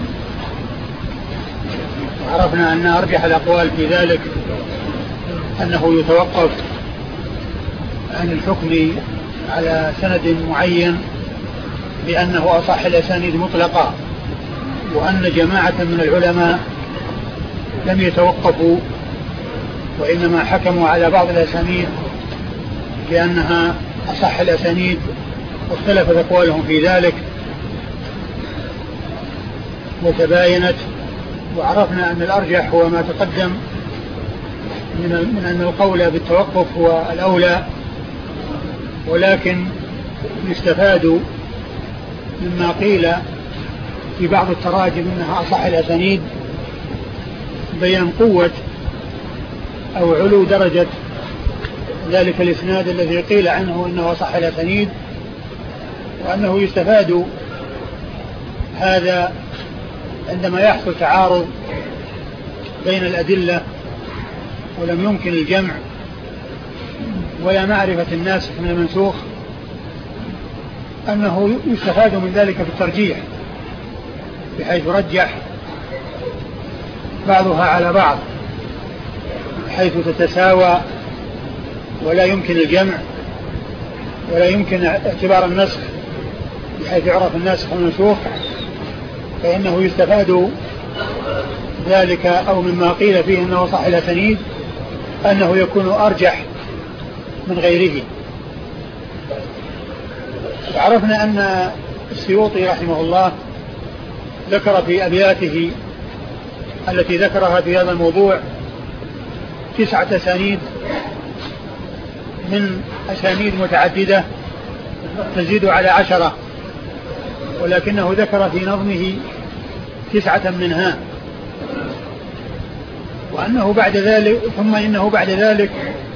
وعرفنا أن أرجح الأقوال في ذلك أنه يتوقف عن الحكم على سند معين بأنه أصح الأسانيد مطلقا، وأن جماعة من العلماء لم يتوقفوا وإنما حكموا على بعض الأسانيد بأنها أصح الأسانيد، واختلفت أقوالهم في ذلك وتباينت. وعرفنا أن الأرجح هو ما تقدم من أن القول بالتوقف هو الأولى، ولكن يستفاد مما قيل في بعض التراجم أنها أصح الأسانيد بيان قوة أو علو درجة ذلك الإسناد الذي قيل عنه أنه أصح الأسانيد، وأنه يستفاد هذا عندما يحصل تعارض بين الأدلة ولم يمكن الجمع ولا معرفة الناسخ من المنسوخ، أنه يستفاد من ذلك في الترجيح بحيث رجح بعضها على بعض حيث تتساوى ولا يمكن الجمع ولا يمكن اعتبار النسخ بحيث يعرف الناسخ والمنسوخ، فإنه يستفاد ذلك أو مما قيل فيه أنه صح الأسانيد أنه يكون أرجح من غيره. عرفنا أن السيوطي رحمه الله ذكر في أبياته التي ذكرها في هذا الموضوع تسعة أسانيد من أسانيد متعددة تزيد على عشرة، ولكنه ذكر في نظمه تسعة منها، وأنه بعد ذلك ثم إنه بعد ذلك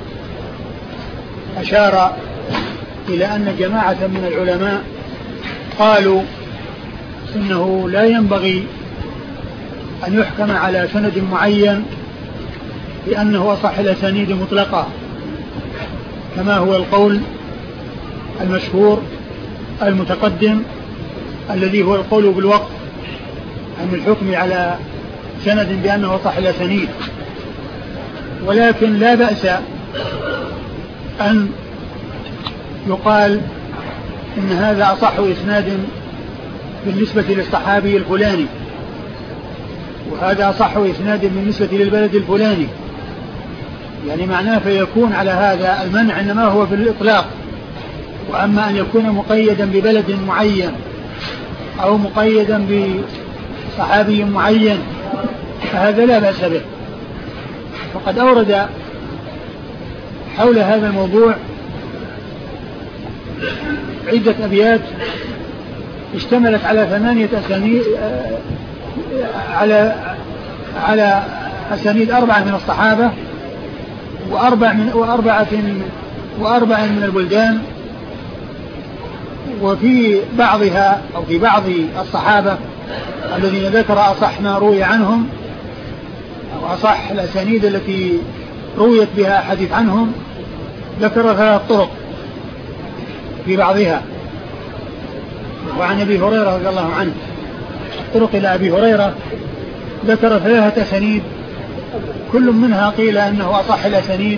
أشار إلى أن جماعة من العلماء قالوا إنه لا ينبغي أن يحكم على سند معين بأنه أصح الأسانيد مطلقة، كما هو القول المشهور المتقدم الذي هو القول بالوقف عن الحكم على سند بأنه أصح الأسانيد. ولكن لا بأس أن يقال إن هذا أصح إسناد بالنسبة للصحابي الفلاني، وهذا أصح إسناد بالنسبة للبلد الفلاني، يعني معناه فيكون على هذا المنع إنما هو بالإطلاق. وأما أن يكون مقيدا ببلد معين أو مقيدا بصحابي معين فهذا لا بأس به. وقد أورد حول هذا الموضوع عدة أبيات اشتملت على ثمانية أسانيد على على أسانيد أربعة من الصحابة وأربع من وأربعة وأربع من البلدان، وفي بعضها أو في بعض الصحابة الذين ذكر أصح ما روي عنهم أو أصح الأسانيد التي رويت بها حديث عنهم ذكر ثلاث طرق في بعضها. وعن أبي هريرة رضي الله عنه طرق إلى أبي هريرة ذكر ثلاثة أسانيد كل منها قيل أنه أصح الأسانيد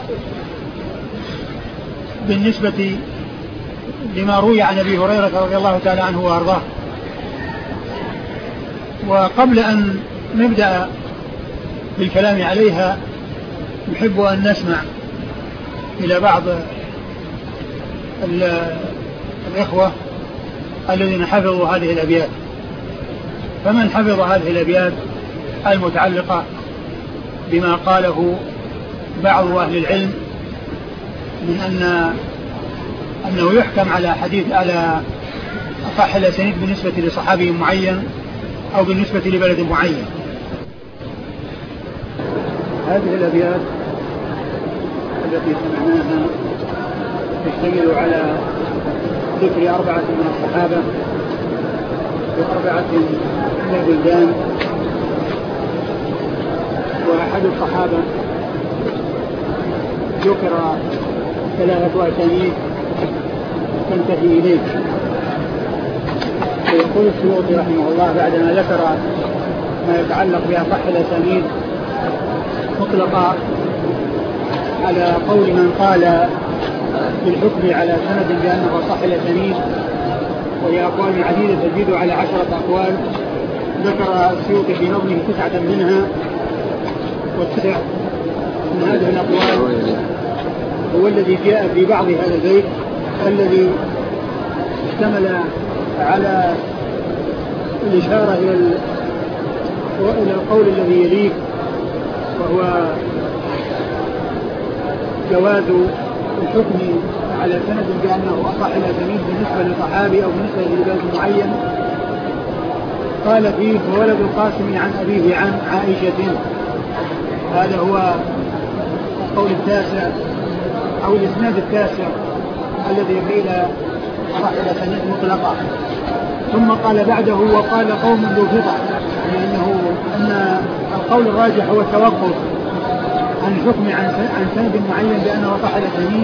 بالنسبة لما روي عن أبي هريرة رضي الله تعالى عنه وأرضاه. وقبل أن نبدأ بالكلام عليها نحب أن نسمع إلى بعض الإخوة الذين حفظوا هذه الأبيات. فمن حفظ هذه الأبيات المتعلقة بما قاله بعض أهل العلم من أن أنه يحكم على حديث على أصح الأسانيد بالنسبة لصحابي معين أو بالنسبة لبلد معين. هذه الأبيات التي سمعناها تشتمل على ذكر أربعة من الصحابة وأربعة من البلدان، وأحد الصحابة ذكر ثلاثة أسانيد تنتهي إليه. ويقول السيوطي رحمه الله بعدما ذكر ما يتعلق بأصح الأسانيد مطلقا على قول من قال بالحكم على سند بأنه أصح الأسانيد، وهي أقوال عديدة تزيد على عشرة أقوال، ذكر السيوطي في نظمه تسعة منها، والتسع من هذه الأقوال هو الذي جاء في بعض هذا البيت الذي اشتمل على الإشارة إلى القول الذي يليه، وهو جواز الحكم على سند بأنه أصح الأسانيد بالنسبة لصحابي أو بالنسبة لبلد معين. قال فيه وولد القاسم عن أبيه عن عائشة، هذا هو القول التاسع أو الإسناد التاسع الذي قيل أصح الأسانيد مطلقة. ثم قال بعده وقال قوم ذو فطر، لأنه أن القول الراجح هو التوقف عن الحكم عن سند معين بأنه أصح الأسانيد،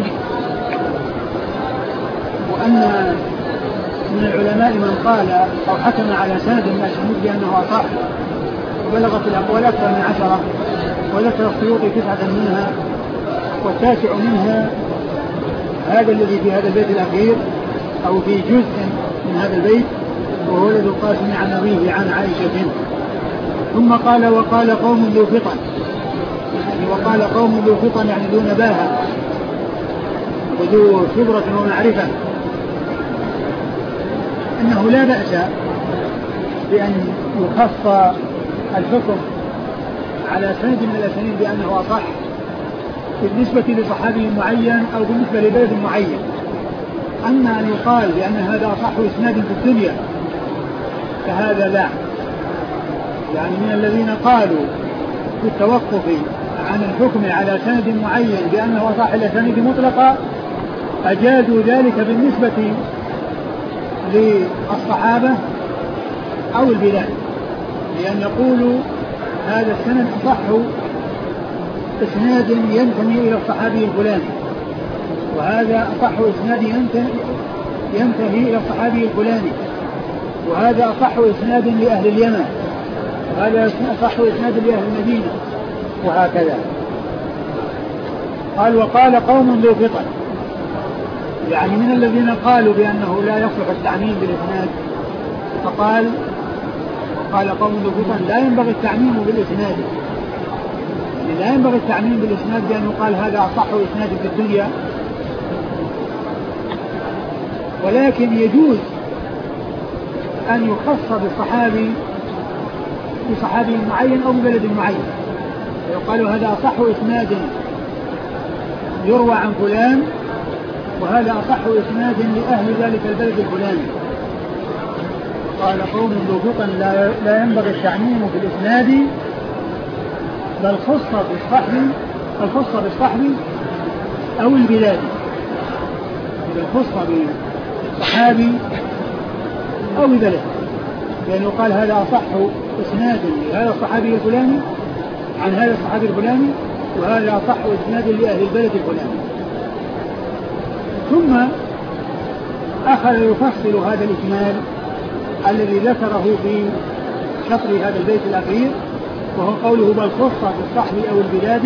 وأن من العلماء من قال أو حكم على سند من الأسانيد بأنه أصح، وبلغت الأقوال أكثر من عشرة، وذكر السيوطي تسعة منها، والتاسع منها هذا الذي في هذا البيت الأخير أو في جزء من هذا البيت، وهو ولد القاسم عن أبيه عن عائشة. ثم قال وقال قوم ذو فطن، يعني وقال قوم ذو فطن يعني ذو نباهة وذو خبرة ومعرفة، أنه لا بأس بأن يخص الحكم على سند من الأسانيد بأنه أصح بالنسبة لصحابي معين أو بالنسبة لبلد معين. أما أن يقال بأن هذا أصح إسناد في الدنيا فهذا لا، يعني من الذين قالوا في التوقف عن الحكم على سند معين بأنه أصح الأسانيد مطلقا أجازوا ذلك بالنسبة للصحابة أو البلاد، لأن يقولوا هذا السند أصح إسناد ينتمي إلى الصحابي الفلاني، وهذا أصح إسناد ينتهي إلى الصحابي الفلاني، وهذا أصح إسناد لأهل اليمن، وهذا أصح إسناد لأهل المدينة، وهكذا. قال وقال قوم ذو فطن، يعني من الذين قالوا بأنه لا يصلح التعميم بالإسناد، فقال قال قوم ذو فطن لا ينبغي التعميم بالإسناد، يعني لا ينبغي التعميم بالإسناد بأنه قال هذا أصح إسناد في الدنيا، ولكن يجوز أن يخص بالصحابي بصحابي معين أو ببلد معين، ويقال هذا أصح إسناد يروى عن فلان، وهذا أصح إسناد لأهل ذلك البلد الفلاني. قال قوم ذو فطن لا, لا ينبغي التعميم في الإسناد بل خص بالصحب الخص بالصحب أو البلاد، بالخص بالصحابي أو ببلد، لأنه قال هذا أصح إسناد لهذا الصحابي الفلاني عن هذا الصحابي الفلاني، وهذا أصح إسناد لأهل البلد الفلاني. ثم أخذ يفصل هذا الإجمال الذي ذكره في شطر هذا البيت الأخير، وهو قوله بل خص بالصحب أو البلاد،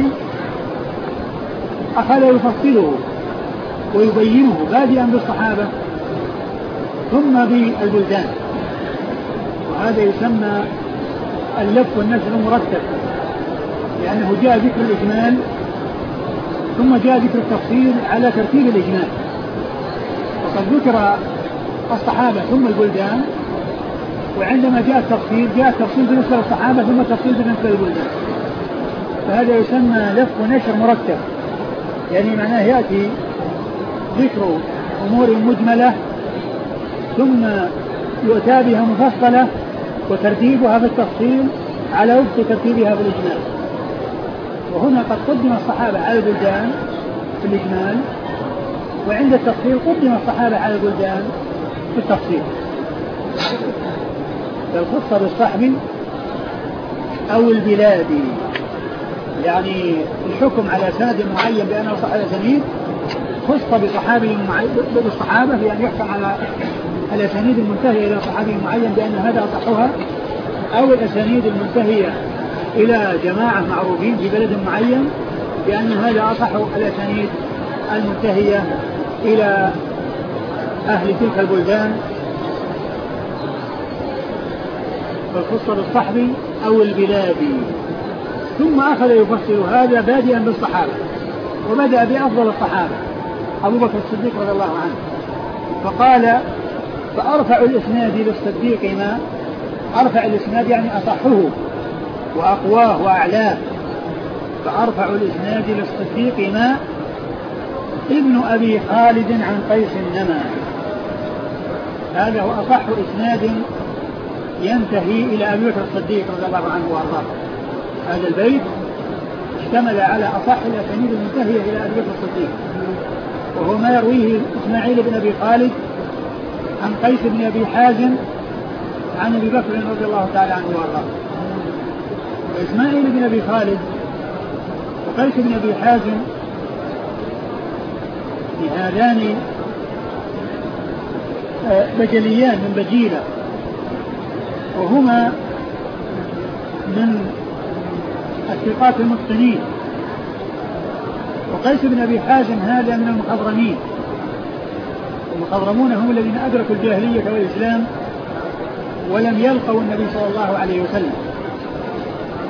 أخذ يفصله ويبينه بادئا بالصحابة ثم بالبلدان، وهذا يسمى اللف والنشر المرتب، لأنه جاء ذكر الإجمال ثم جاء ذكر التفصيل على ترتيب الإجمال، وقد ذكر الصحابة ثم البلدان، وعندما جاء التفصيل جاء التفصيل بالنسبة للصحابة ثم التفصيل بالنسبة للبلدان، فهذا يسمى لف ونشر مرتب، يعني معناه يأتي ذكر أمور مجملة ثم يؤتى بها مفصلة وترتيبها في التفصيل على وفق ترتيبها في الإجمال. وهنا قد قدم الصحابة على البلدان في الإجمال، وعند التفصيل قدم الصحابة على البلدان في التفصيل. فالخص بالصحب أو البلاد، يعني الحكم على سند معين بأنه صح الأسانيد خص بصحابي بالصحابة بأن يحكم على الأسانيد المنتهية إلى صحابي معين بأن هذا أصحها، أو الأسانيد المنتهية إلى جماعة معروفين في بلد معين بأن هذا أصح الأسانيد المنتهية إلى أهل تلك البلدان. فالخص بالصحب أو البلاد. ثم أخذ يفصل هذا بادئا بالصحابة، وبدأ بأفضل الصحابة أبو بكر الصديق رضي الله عنه، فقال فأرفع الإسناد للصديق ما أرفع الإسناد يعني أصحه وأقواه وأعلاه، فأرفع الإسناد للصديق ما ابن أبي خالد عن قيس النما، هذا هو أصح إسناد ينتهي إلى أبي بكر الصديق رضي الله عنه وأرضاه. هذا البيت اشتمل على أصح الأسانيد المنتهية إلى أبي بكر الصديق، وهو ما يرويه إسماعيل بن أبي خالد عن قيس بن أبي حازم عن أبي بكر رضي الله تعالى عنه وأرضاه. وإسماعيل بن أبي خالد وقيس بن أبي حازم هذان بجليان من بجيلة، وهما من الثقات المتقنين، وقيس بن أبي حازم هذا من المخضرمين، المخضرمون هم الذين أدركوا الجاهلية والإسلام ولم يلقوا النبي صلى الله عليه وسلم،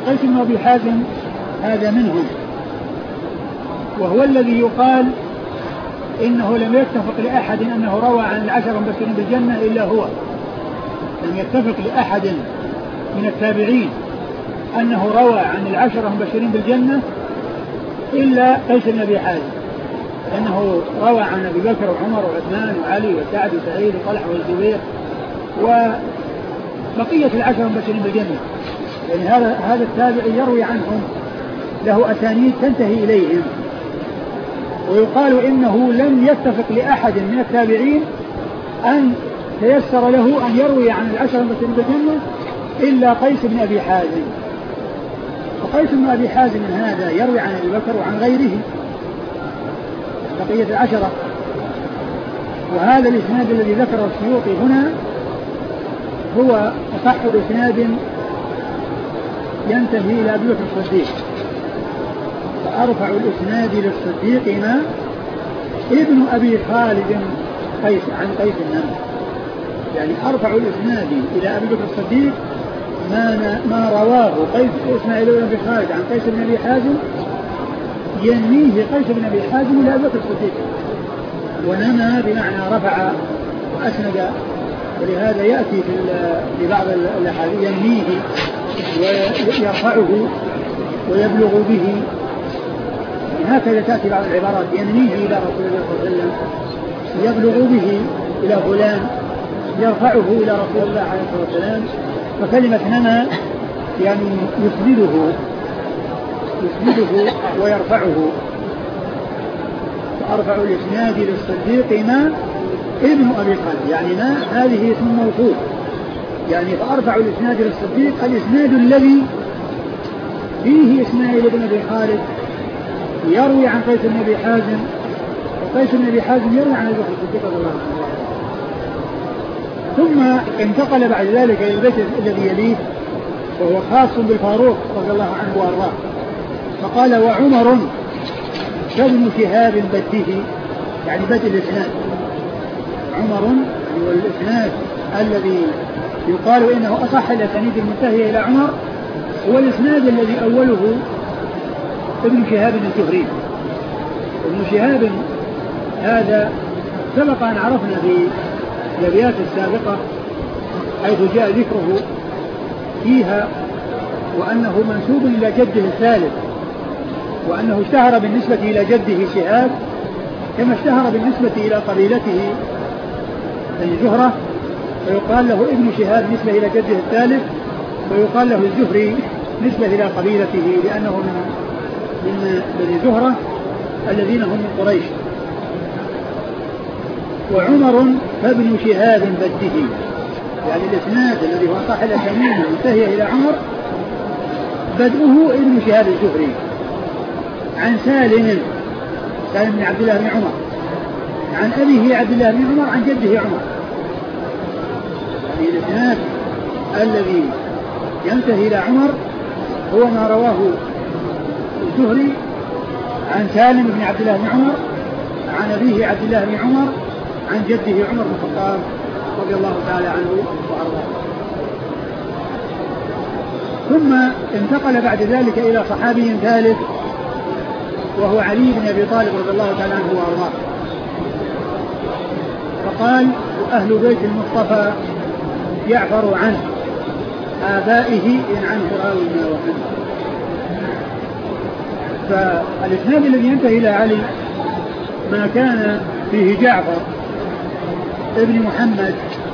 قيس بن أبي حازم هذا منهم، وهو الذي يقال إنه لم يتفق لأحد أنه روى عن العشر المبشرين بالجنة إلا هو. لم يتفق لأحد من التابعين أنه روى عن العشر المبشرين بالجنة إلا قيس بن أبي حازم، لأنه روى عن أبي بكر وعمر وعثمان وعلي وسعد وسعيد وطلحة والزبير وبقية العشر المبشرين بالجنة. يعني هذا هذا التابعي يروي عنهم، له أسانيد تنتهي إليهم. ويقال إنه لم يتفق لأحد من التابعين أن تيسر له أن يروي عن العشر المبشرين بالجنة إلا قيس بن أبي حازم. وقيس بن أبي حازم هذا يروي عن أبي بكر وعن غيره بقية العشرة. وهذا الإسناد الذي ذكره السيوطي هنا هو أصح إسناد ينتهي إلى أبي بكر الصديق. فأرفع الإسناد للصديق ما ابن أبي خالد قيس عن قيس النمر، يعني أرفع الإسناد إلى أبي بكر الصديق ما ما رواه قيس إسماعيل بن أبي خالد عن قيس بن أبي حازم ينميه قيس بن أبي حازم إلى أبي بكر الصديق. ونمى بمعنى رفع وأسند، ولهذا يأتي في بعض الأحاديث ينميه ويرفعه ويبلغ به، هكذا تأتي بعض العبارات ينميه إلى رسول الله صلى الله عليه وسلم، يبلغ به إلى فلان، يرفعه إلى رسول الله عليه الصلاة والسلام. فكلمة نمى يعني يسنده يسنده ويرفعه. فأرفع الإسناد للصديق ما ابن أبي خالد، يعني ما هذه اسم موصول، يعني فأرفع الإسناد للصديق الإسناد الذي فيه إسماعيل بن أبي خالد يروي عن قيس بن أبي حازم، وقيس بن أبي حازم يروي عن أبي بكر الصديق رضي الله عنه. ثم انتقل بعد ذلك إلى البيت الذي يليه وهو خاص بالفاروق رضي الله عنه وأرضاه، فقال وعمر كابن شهاب بده، يعني بدء الإسناد. عمر هو الإسناد الذي يقال إنه أصح الأسانيد المنتهية إلى عمر، هو الإسناد الذي أوله ابن شهاب الزهري. ابن شهاب هذا سبق أن عرفنا في الأبيات السابقة حيث جاء ذكره فيها وأنه منسوب إلى جده الثالث، وأنه اشتهر بالنسبة إلى جده شهاب كما اشتهر بالنسبة إلى قبيلته بني زهرة، فيقال له ابن شهاب نسبة إلى جده الثالث، ويقال له الزهري نسبة إلى قبيلته لأنه من من بني زهرة الذين هم من قريش. وعمر فابن شهاب بده، يعني الإسناد الذي هو صح الأسانيد المنتهية إلى عمر بدءه ابن شهاب الزهري عن سالم سالم بن عبد الله بن عمر عن أبيه عبد الله بن عمر عن جده عمر. يعني الإسناد الذي ينتهي إلى عمر هو ما رواه الزهري عن سالم بن عبد الله بن عمر عن أبيه عبد الله بن عمر عن جده عمر بن الخطاب رضي الله تعالى عنه وأرضاه. ثم انتقل بعد ذلك إلى صحابي ثالث وهو علي بن أبي طالب رضي الله تعالى عنه وأرضاه، فقال أهل بيت المصطفى يعفر عنه آبائه إن عنه راوينا وعنه. فالإسناد الذي ينتهي إلى علي ما كان فيه جعفر ابن محمد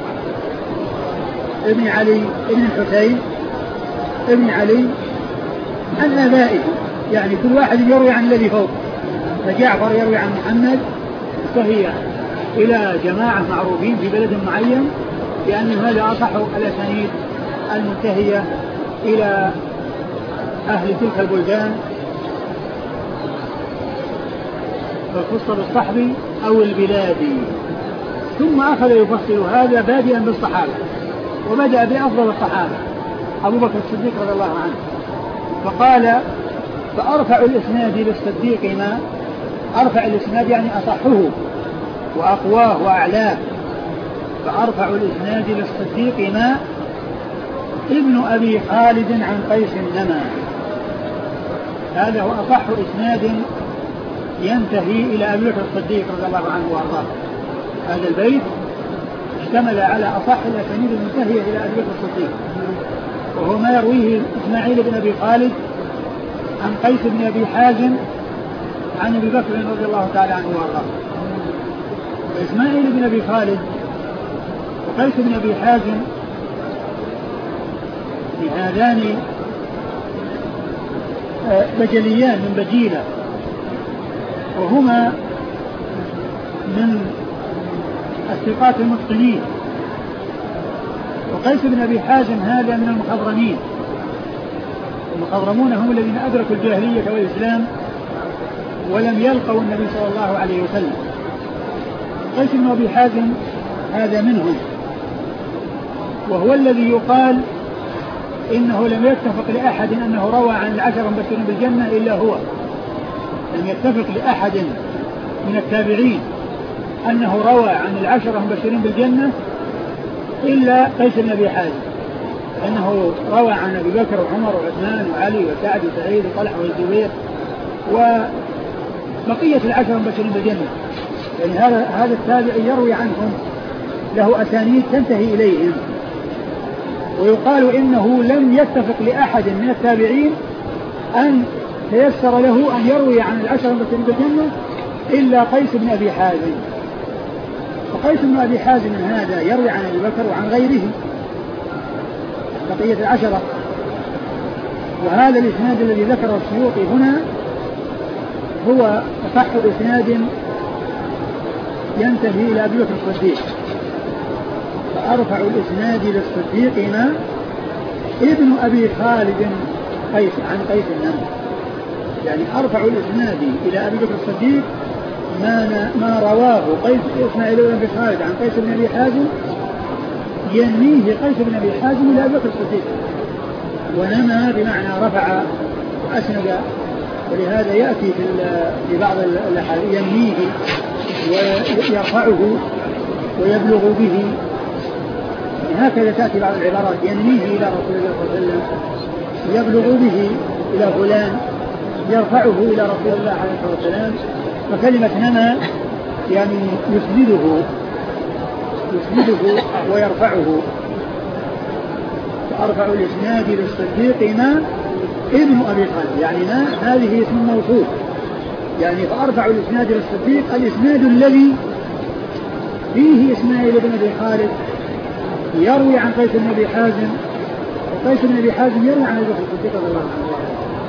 ابن علي ابن الحسين ابن علي عن آبائه، يعني كل واحد يروي عن الذي فوق. فجعفر يروي عن محمد، فهي إلى جماعة معروفين في بلد معين لأن هذا أصح الأسانيد المنتهية إلى أهل تلك البلدان، فخص بالصحب أو البلاد. ثم أخذ يفصل هذا بادئا بالصحابة، وبدأ بأفضل الصحابة أبو بكر الصديق رضي الله عنه، فقال فأرفع الإسناد للصديق ما أرفع الإسناد يعني أصحه وأقواه وأعلاه. فأرفع الإسناد للصديق ما ابن أبي خالد عن قيس النمى. هذا هو أصح إسناد ينتهي إلى أبي بكر الصديق رضي الله عنه وأرضاه. هذا البيت اشتمل على أصح الأسانيد المنتهية إلى أبي بكر الصديق، وهو ما يرويه إسماعيل بن أبي خالد عن قيس بن أبي حازم عن أبي بكر رضي الله تعالى عنه وأرضاه. وإسماعيل بن أبي خالد وقيس بن أبي حازم هذان بجليان من بجيلة، وهما من الثقات المتقنين. وقيس بن أبي حازم هذا من المخضرمين. المخضرمون هم الذين أدركوا الجاهلية والإسلام ولم يلقوا النبي صلى الله عليه وسلم. قيس بن أبي حازم هذا منهم، وهو الذي يقال إنه لم يتفق لأحد أنه روى عن العشرة المبشرين بالجنة إلا هو. لم يتفق لأحد من التابعين أنه روى عن العشرة المبشرين بالجنة إلا قيس بن أبي حازم، أنه روى عن أبي بكر وعمر وعثمان وعلي وسعد وسعيد وطلحة والزبير وبقية العشرة المبشرين بالجنة. يعني هذا هذا التابع يروي عنهم، له أسانيد تنتهي إليهم. ويقال إنه لم يتفق لأحد من التابعين أن تيسر له أن يروي عن العشرة المبشرين بالجنة إلا قيس بن أبي حازم. وقيس بن أبي حازم هذا يروي عن أبي بكر وعن غيره بقية العشرة. وهذا الإسناد الذي ذكره السيوطي هنا هو أصح إسناد ينتهي إلى أبي بكر الصديق. فأرفع الإسناد للصديق ما ابن أبي خالد قيس عن قيس النمر، يعني أرفع الإسناد إلى أبي بكر الصديق ما ما رواه قيس إسماعيل بن أبي خالد عن قيس بن أبي حازم ينميه قيس بن أبي حازم إلى أبي بكر الصديق. ونمى بمعنى رفع وأسند، ولهذا يأتي في بعض الأحاديث ينميه ويرفعه ويبلغ به، هكذا تأتي بعض العبارات ينميه إلى رسول الله صلى الله عليه وسلم، يبلغ به إلى فلان، يرفعه إلى رسول الله عليه الصلاة والسلام. فكلمة نمى يعني يسنده يسنده ويرفعه. فأرفع الإسناد للصديق ما ابن أبي خالد، يعني ما هذه اسم موصول، يعني فأرفع الإسناد للصديق الإسناد الذي فيه إسماعيل بن أبي خالد يروي عن قيس بن أبي حازم، وقيس بن أبي حازم يروي عن أبي بكر الصديق رضي الله عنه.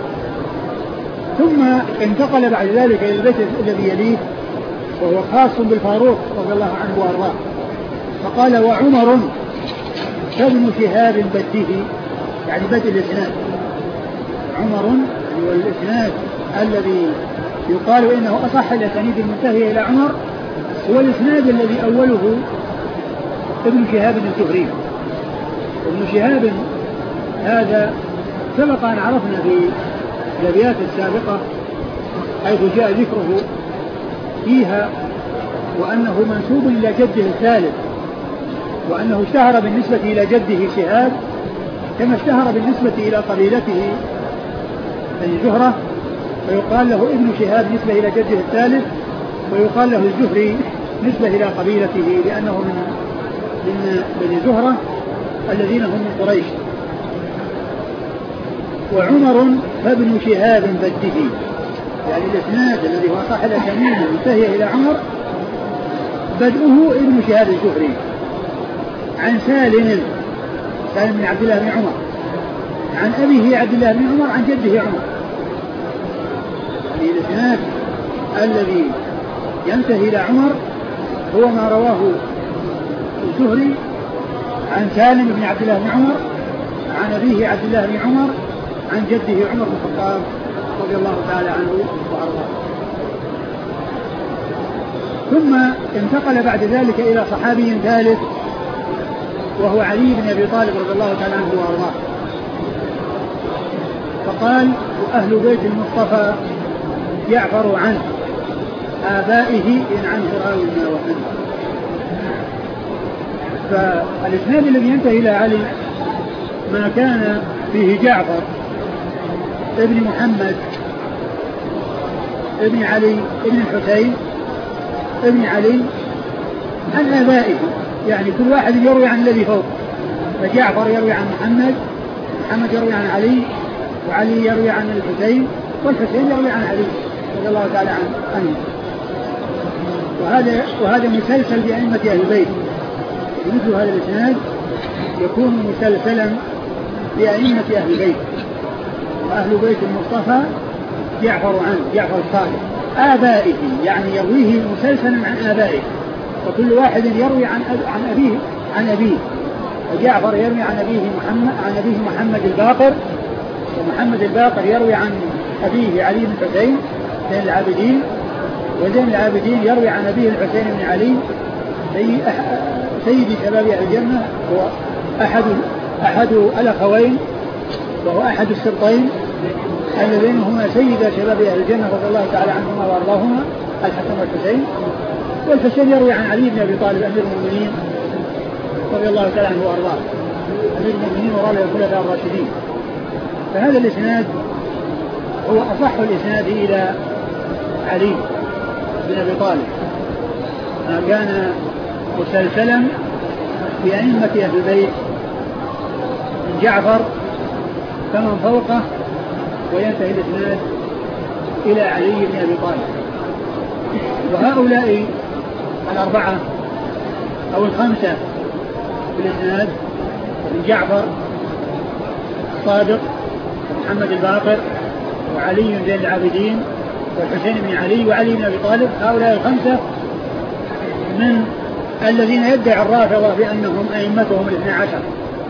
ثم انتقل بعد ذلك إلى البيت الذي يليه وهو خاص بالفاروق رضي الله عنه وأرضاه. فقال وعمر فابن شهاب بده، يعني بدء الإسناد. عمر هو الإسناد الذي يقال إنه أصح الأسانيد المنتهية إلى عمر، هو الإسناد الذي أوله ابن شهاب الزهري. ابن شهاب هذا سبق أن عرفنا في الأبيات السابقة حيث جاء ذكره فيها وأنه منسوب إلى جده الثالث، وأنه اشتهر بالنسبة إلى جده شهاب كما اشتهر بالنسبة إلى قبيلته بني زهرة، ويقال له ابن شهاب نسبة إلى جده الثالث، ويقال له الزهري نسبة إلى قبيلته لأنه من من بني زهرة الذين هم من قريش. وعمر فابن شهاب بده، يعني الإسناد الذي هو صح الأسانيد المنتهية إلى عمر بدءه ابن شهاب الزهري عن سالم سالم بن عبد الله بن عمر عن أبيه عبد الله بن عمر عن جده عمر. يعني الإسناد الذي ينتهي إلى عمر هو ما رواه الزهري عن سالم بن عبد الله بن عمر عن أبيه عبد الله بن عمر عن جده عمر بن الخطاب رضي الله تعالى عنه وأرضاه. ثم انتقل بعد ذلك إلى صحابي ثالث وهو علي بن أبي طالب رضي الله تعالى عنه وأرضاه. فقال وأهل بيت المصطفى يعفر عنه آبائه إن عنه راوي ما وعنه. فالإسناد الذي ينتهي إلى علي ما كان فيه جعفر ابن محمد ابن علي ابن الحسين ابن علي عن آبائه، يعني كل واحد يروي عن الذي فوق. فجعفر يروي عن محمد، محمد يروي عن علي، وعلي يروي عن الحسين، والحسين يروي عن علي رضي الله تعالى عنه. وهذا وهذا مسلسل بأئمة أهل البيت، مثل هذا الإسناد يكون مسلسلا بأئمة أهل البيت. وأهل بيت المصطفى جعفر عنه، جعفر الصادق آبائه، يعني يرويه مسلسلا عن آبائه، وكل واحد يروي عن عن أبيه عن أبيه. وجعفر يروي عن أبيه محمد عن أبيه محمد الباقر، ومحمد الباقر يروي عن أبيه علي بن الحسين زين العابدين، وزين العابدين يروي عن أبيه الحسين بن علي سيد شباب أهل الجنة، هو أحد أحد الأخوين، وهو أحد السبطين اللذين هما سيد شباب أهل الجنة رضي الله تعالى عنهما وأرضاهما، الحسن والحسين. والحسين يروي عن علي بن أبي طالب أمير المؤمنين رضي الله تعالى عنه وأرضاه، أمير المؤمنين ورابع الخلفاء الراشدين. فهذا الإسناد هو أصح الإسناد إلى علي بن أبي طالب، ما كان مسلسلا بأئمة أهل البيت من جعفر فمن فوقه، وينتهي الإسناد إلى علي بن أبي طالب. وهؤلاء الأربعة أو الخمسة في الإسناد من جعفر الصادق ومحمد الباقر وعلي زين العابدين والحسين بن علي وعلي بن أبي طالب، هؤلاء الخمسة من الذين يدعي الرافضة بأنهم أئمتهم الاثنى عشر،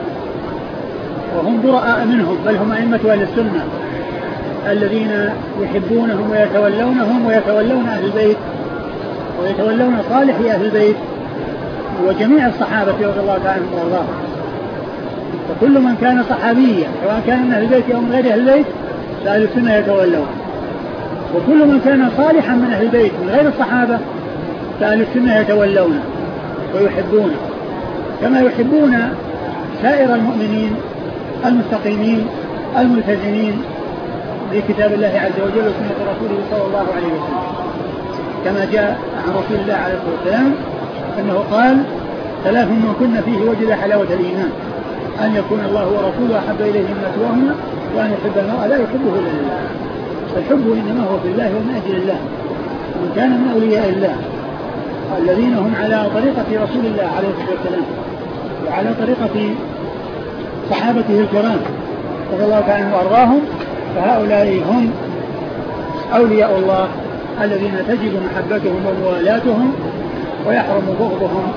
وهم براء منهم، بل هم أئمة أهل السنة الذين يحبونهم ويتولونهم ويتولون أهل البيت ويتولون صالح أهل البيت وجميع الصحابة رضي الله تعالى عنهم وارضاهم. وكل من كان صحابيا سواء كان من أهل البيت أو من غير أهل البيت فأهل السنة يتولون، وكل من كان صالحا من أهل البيت من غير الصحابة فأهل السنة يتولونه ويحبونه، كما يحبون سائر المؤمنين المستقيمين الملتزمين بكتاب الله عز وجل وسنة رسوله صلى الله عليه وسلم، كما جاء عن رسول الله عليه الصلاة والسلام أنه قال: ثلاث من كن فيه وجد حلاوة الإيمان، أن يكون الله ورسوله أحب إليه مما سواهما، وأن يحب المرء لا يحبه إلا لله. فالحب إنما هو في الله ومن أجل الله، ومن كان من أولياء الله الذين هم على طريقة رسول الله عليه الصلاة والسلام وعلى طريقة صحابته الكرام رضي الله تعالى عنهم وأرضاهم، فهؤلاء هم أولياء الله الذين تجب محبتهم وموالاتهم ويحرم بغضهم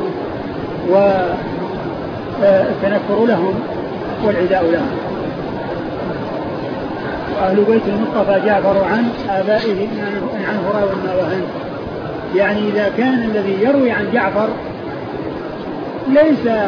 والتنكر لهم والعداء لهم. وأهل بيت المصطفى جعفر عن آبائه إن عنه راو ما وهن، يعني إذا كان الذي يروي عن جعفر ليس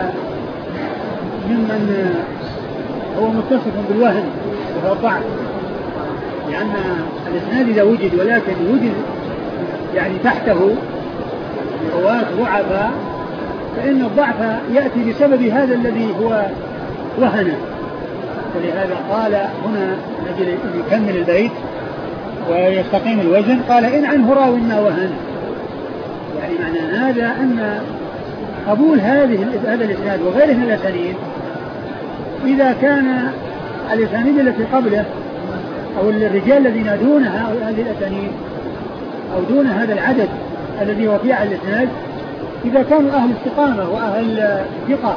ممن هو متصف بالوهن وهو الضعف، لأن الإسناد إذا وجد ولكن وجد يعني تحته رواة ضعفاء فإن الضعف يأتي بسبب هذا الذي هو وهن. ولهذا قال هنا نجل يكمل البيت ويستقيم الوزن، قال: إن عنه راو ما وهن، يعني معنى هذا أن قبول هذه هذا الإسناد وغيره من الأسانيد إذا كان الأسانيد التي قبله أو الرجال الذين دون هذه الأسانيد أو دون هذا العدد الذي هو فيه على الإسناد إذا كانوا أهل استقامة وأهل ثقة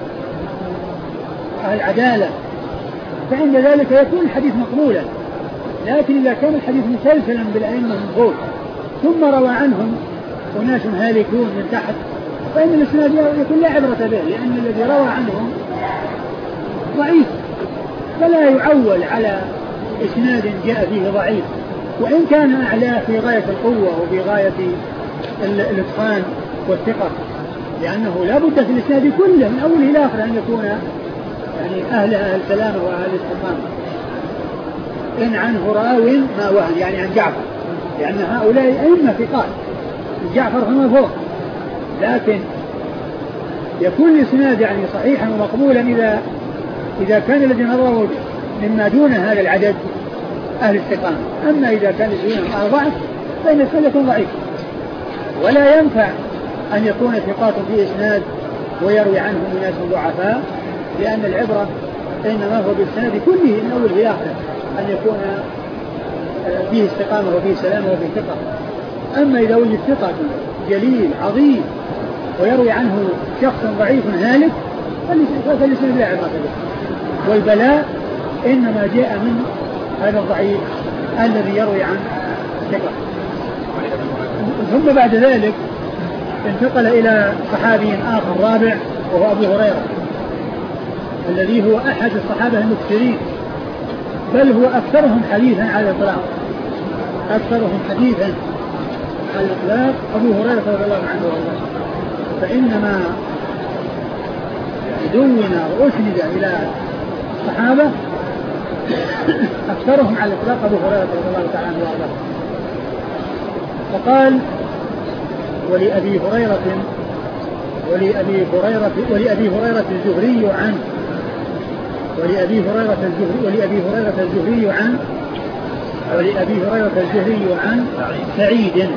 وأهل عدالة فعند ذلك يكون الحديث مقبولا. لكن إذا كان الحديث مسلسلا بالأئمة من فوق ثم روى عنهم وناس هالكون من تحت فإن الإسناد يكون لا عبرة به، لأن الذي روى عنهم ضعيف، فلا يعول على إسناد جاء فيه ضعيف وإن كان أعلاه في غاية القوة وفي غاية الإتقان والثقة، لأنه لا بد في الإسناد كله من أوله إلى آخره أن يكون يعني أهل أهل سلامة وأهل استقامة. إن عنه راو ما وهن، يعني عن جعفر، لأن هؤلاء أئمة ثقات، جعفر فما فوق، لكن يكون الإسناد يعني صحيحا ومقبولا إذا إذا كان الذين رووا مما دون هذا العدد أهل استقامة. أما إذا كان دونهم أهل ضعف فإن الإسناد يكون ضعيف. ولا ينفع أن يكون ثقات في إسناد ويروي عنه ناس ضعفاء، لأن العبرة إنما هو بالإسناد كله من أول إلى آخره، أن يكون فيه استقامة وفيه سلامة وفيه ثقة. أما إذا وجد ثقة جليل عظيم ويروي عنه شخص ضعيف هالك فالإسناد لا عبرة به. والبلاء إنما جاء من هذا الضعيف الذي يروي عن ثقة. ثم بعد ذلك انتقل إلى صحابي آخر رابع وهو أبو هريرة، الذي هو أحد الصحابة المكثرين، بل هو أكثرهم حديثا على الإطلاق، أكثرهم حديثا على الإطلاق أبو هريرة رضي الله عنه وارضاه. فإنما دون وأسند إلى الصحابة أكثرهم على الإطلاق أبو هريرة رضي الله تعالى عنه وارضاه. فقال: ولأبي هريرة ولأبي هريرة ولأبي هريرة الزهري عنه ولأبي هريرة الزهري ولأبي هريرة الزهري عن ولأبي هريرة الزهري عن سعيد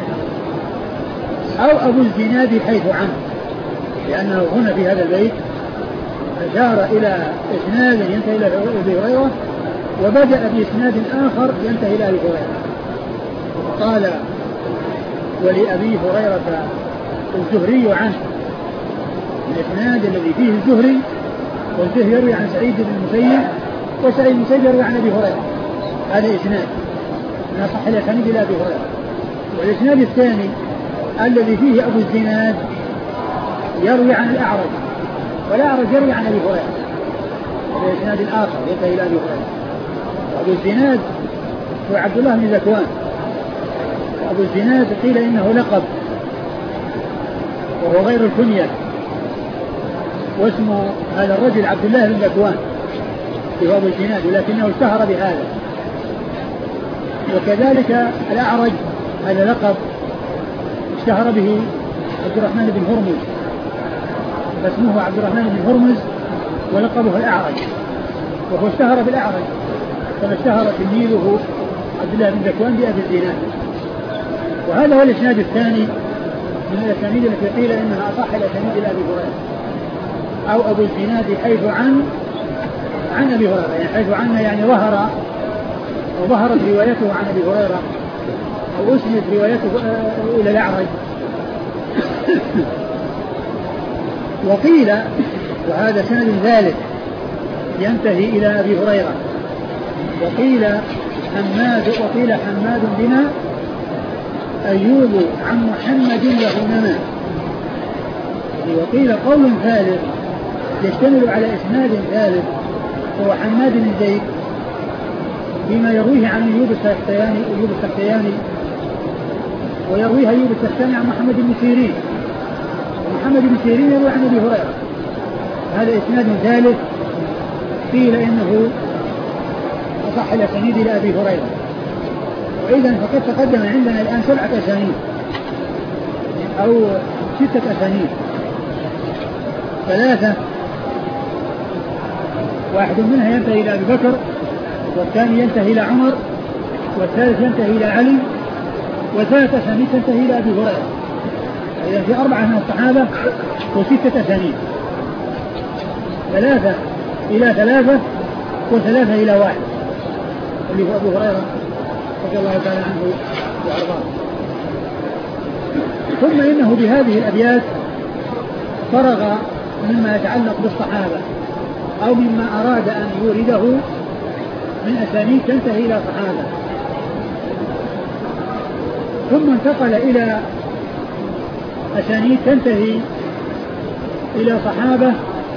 أو أبو الزناد حيث عنه، لأنه هنا في هذا البيت أشار إلى إسناد ينتهي إلى أبي هريرة وبدأ بإسناد آخر ينتهي إلى أبي هريرة. قال: ولأبي هريرة الزهري عنه، الإسناد الذي فيه الزهري، والزهري يروي عن سعيد بن المسيب، وسعيد بن المسيب يروي عن أبي هريرة. هذا إسناد من أصح الأسانيد إلى أبي هريرة. والإسناد الثاني الذي فيه أبو الزناد يروي عن الأعرج، والأعرج يروي عن أبي هريرة. هذا إسناد آخر ينتهي إلى أبي هريرة. وأبو الزناد هو عبد الله بن ذكوان. أبو الزناد قيل إنه لقب وهو غير الكنية، واسم هذا الرجل عبد الله بن ذكوان في أبو الزناد، ولكنه اشتهر بهذا. وكذلك الأعرج هذا لقب اشتهر به عبد الرحمن بن هرمز، فاسمه عبد الرحمن بن هرمز ولقبه الأعرج، وهو اشتهر بالأعرج كما اشتهر تلميذه عبد الله بن ذكوان بأبي الزناد. وهذا هو الإسناد الثاني من الأسانيد التي قيل إنها أصح الأسانيد إلى أبي هريرة، أو أبو الزناد حيث عن عن أبي هريرة، يعني حيث عن يعني ظهر وظهرت روايته عن أبي هريرة، أو أسند روايته إلى الأعرج. وقيل وهذا سند ثالث ينتهي إلى أبي هريرة. وقيل حماد وقيل حماد بنا أيوب عن محمد له نما. وقيل قول ثالث يشتمل على إسناد ثالث هو حماد بن زيد بما يرويه عن أيوب السختياني أيوب السختياني ويرويه أيوب السختياني عن محمد بن سيرين، ومحمد بن سيرين يروي عن أبي هريرة. هذا إسناد ثالث قيل إنه أصح الأسانيد إلى أبي هريرة. وإذا فقد تقدم عندنا الآن سبعة أسانيد أو ستة أسانيد، ثلاثة واحد منها ينتهي إلى أبي بكر، والثاني ينتهي إلى عمر، والثالث ينتهي إلى علي، وثلاث أسانيد تنتهي إلى أبي هريرة. إذا في أربعة من الصحابة وستة أسانيد، ثلاثة إلى ثلاثة وثلاثة إلى واحد اللي هو أبو هريرة رضي الله تعالى عنه وأرضاه. ثم إنه بهذه الأبيات فرغ مما يتعلق بالصحابة أو مما أراد أن يورده من أسانيد تنتهي إلى صحابة، ثم انتقل إلى أسانيد تنتهي إلى صحابة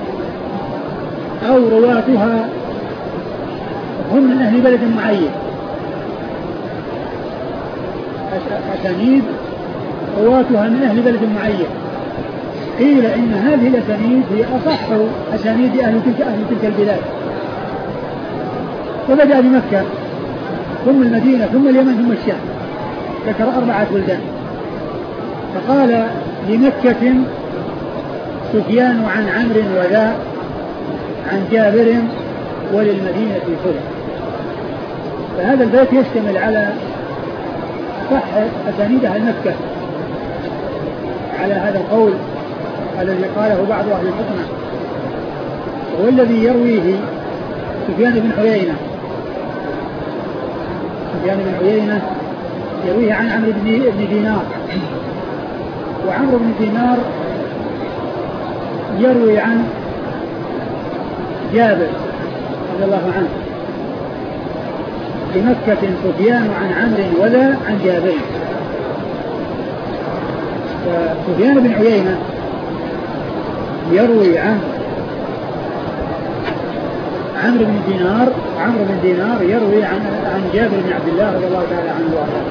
أو رواتها هم من أهل بلد معين. أسانيد رواتها من أهل بلد معين، قيل إن هذه الأسانيد هي أصح أسانيد أهل تلك أهل تلك البلاد. وبدأ بمكة ثم المدينة ثم اليمن ثم الشام، ذكر أربعة بلدان. فقال: لمكة سفيان عن عمرو وذا عن جابر وللمدينة خلق. فهذا البيت يشتمل على أصح أسانيد أهل مكة على هذا القول الذي قاله بعض أهل الحكمة، والذي يرويه سفيان بن عيينة. سفيان بن عيينة يرويه عن عمرو بن دينار، وعمرو بن دينار يروي عن جابر رضي الله عنه. بمكة سفيان عن عمرو ولا عن جابر. فسفيان بن عيينة يروي عن عمرو بن دينار، عمرو بن دينار يروي عن عن جابر بن عبد الله رضي الله تعالى عنه وارضاه.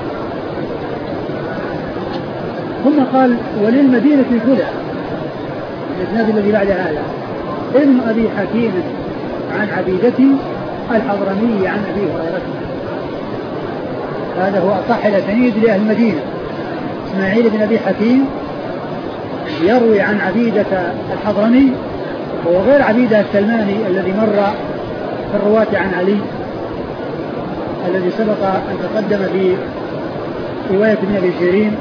ثم قال وللمدينة الهدى، الإسناد الذي بعد هذا، ابن أبي حكيم عن عبيدة الحضرمي عن أبي هريرة. هذا هو أصح الأسانيد لأهل المدينة. إسماعيل بن أبي حكيم يروي عن عبيدة الحضرمي، وهو غير عبيدة السلماني الذي مر في الرواة عن علي، الذي سبق أن تقدم في رواية ابن أبي سيرين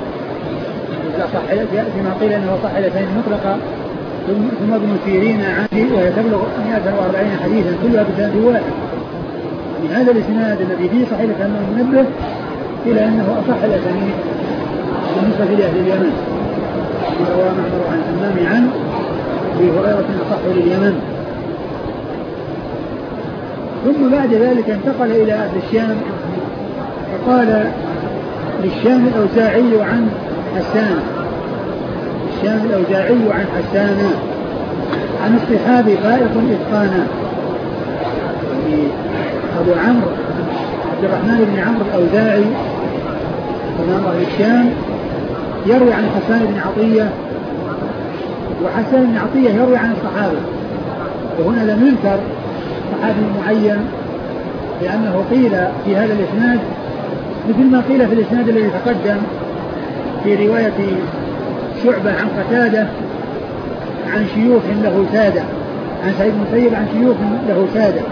فيما قيل أنه صح الأسانيد مطلقة، ثم ابن سيرين عنه وهي تبلغ مئة وأربعين حديثا كلها بسند واحد. من هذا الإسناد الذي فيه صحيح كأنه منبه إلى أنه أصح الأسانيد بالنسبة لأهل اليمن. روى معمر عن همام عن أبي هريرة أصح لليمن. ثم بعد ذلك انتقل إلى أهل الشام، فقال للشام الأوزاعي عن حسان، الشام الأوزاعي عن حسان عن الصحابي فائق إتقانا. أبو عمرو عبد الرحمن بن عمرو الأوزاعي إمام أهل الشام يروي عن حسان بن عطية، وحسان بن عطية يروي عن الصحابة، وهنا لم ينكر صحابي معين، لأنه قيل في هذا الإسناد مثل ما قيل في الإسناد الذي تقدم في رواية شعبة عن قتادة عن شيوخ له سادة، عن سعيد بن المسيب عن شيوخ له سادة،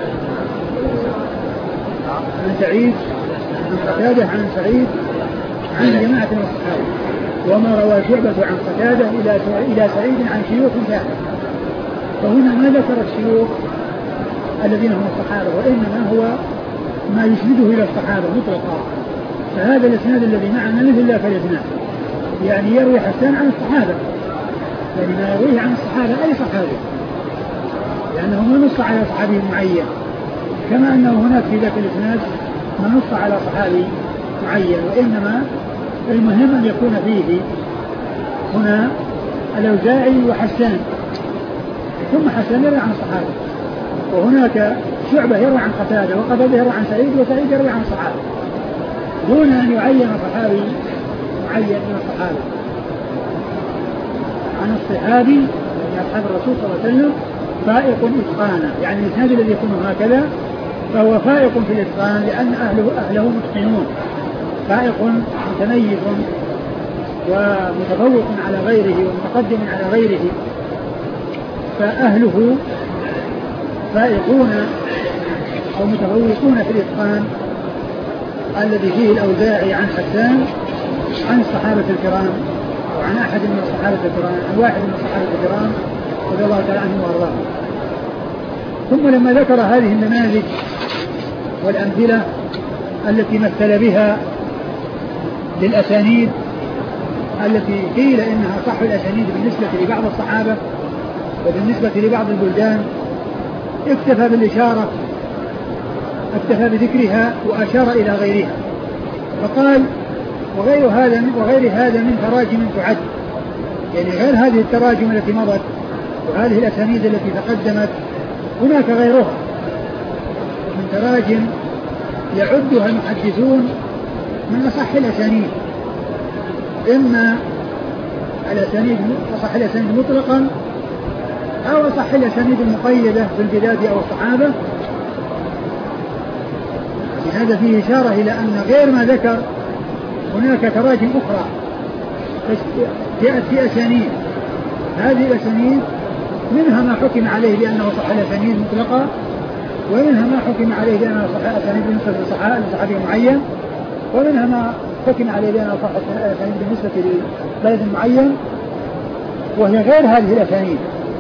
عن سعيد عن قتادة عن سعيد عن جماعة من الصحابة. وما روى شعبة عن قتادة إلى إلى سعيد عن شيوخ سادة، فهنا ما ذكر الشيوخ الذين هم الصحابة، وإنما هو ما يسنده إلى الصحابة مطلقا. فهذا الإسناد الذي معنا مثل ذاك الإسناد، يعني يروي حسان عن الصحابة، يعني ما يرويه عن الصحابة أي صحابي، لأنه ما نص على صحابي معين، كما أنه هناك في ذاك الإسناد ما نص على صحابي معين، وإنما المهم أن يكون فيه هنا الأوزاعي وحسان، ثم حسان يروي عن الصحابة، وهناك شعبة يروي عن قتادة، وقتادة يروي عن سعيد، وسعيد يروي عن الصحابة، دون أن يعين صحابي معين من الصحابة. عن الصحابي يعني أصحاب الرسول صلى الله عليه وسلم فائق إتقانا، يعني الإسناد الذي يكون هكذا فهو فائق في الإتقان، لأن أهله أهله متقنون، فائق متميز ومتفوق على غيره ومتقدم على غيره، فأهله فائقون أو متفوقون في الإتقان الذي فيه الأوزاعي عن حسان عن الصحابة الكرام، وعن أحد من الصحابة الكرام، عن واحد من الصحابة الكرام رضي الله تعالى عنهم وأرضاهم. ثم لما ذكر هذه النماذج والأمثلة التي مثل بها للأسانيد التي قيل إنها صح الأسانيد بالنسبة لبعض الصحابة وبالنسبة لبعض البلدان، اكتفى بالإشارة، اكتفى بذكرها وأشار إلى غيرها، فقال وغير هذا وغير هذا من تراجم تعد، يعني غير هذه التراجم التي مضت وهذه الأسانيد التي تقدمت هناك غيرها من تراجم يعدها المحدثون من أصح الأسانيد، إما الأسانيد أصح الأسانيد مطلقا أو أصح الأسانيد المقيدة بالبلاد أو الصحابة. هذا فيه إشارة إلى أن غير ما ذكر هناك تراجم أخرى جاءت في أسانيد، هذه الأسانيد منها ما حكم عليه بأنه صح الأسانيد مطلقة، ومنها ما حكم عليه بأنه صح الأسانيد بالنسبة لصحابي معين، ومنها ما حكم عليه بأنها صحة الأسانيد بالنسبة لبلد معين وهي غير هذه الأسانيد،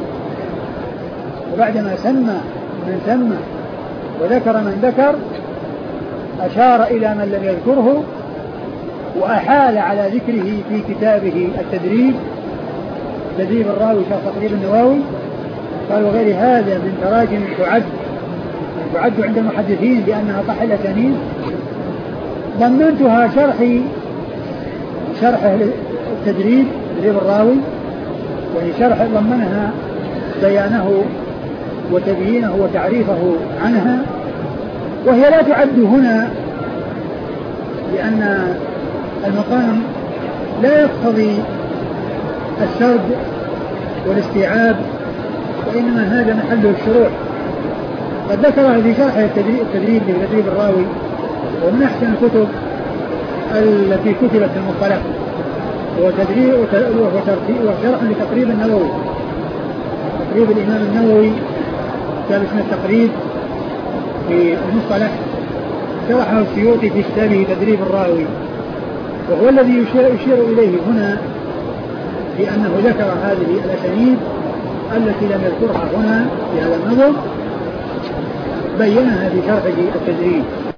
وبعدما سمى من سمى وذكر من ذكر أشار إلى من لم يذكره وأحال على ذكره في كتابه التدريب تدريب الراوي شرح تقريب النووي. قال وغير هذا من تراجم تعد تعد عند المحدثين بأنها صح الأسانيد ضمنتها شرح شرح التدريب تدريب الراوي، وهي شرح ضمنها بيانه وتبيينه وتعريفه عنها، وهي لا تعد هنا لأن المقام لا يقتضي السرد والاستيعاب، وإنما هذا محله الشروع. قد ذكرها في شرح التدريب لتدريب الراوي، ومن أحسن الكتب التي كتبت في المصطلح هو تدريب وشرح لتقريب النووي، تقريب الإمام النووي كتاب اسمه التقريب في المصطلح، شرحه السيوطي في كتابه تدريب الراوي، وهو الذي يشير, يشير إليه هنا بأنه ذكر هذه الأسانيد التي لم يذكرها هنا في هذا النظم، بينها في شرحه التدريب.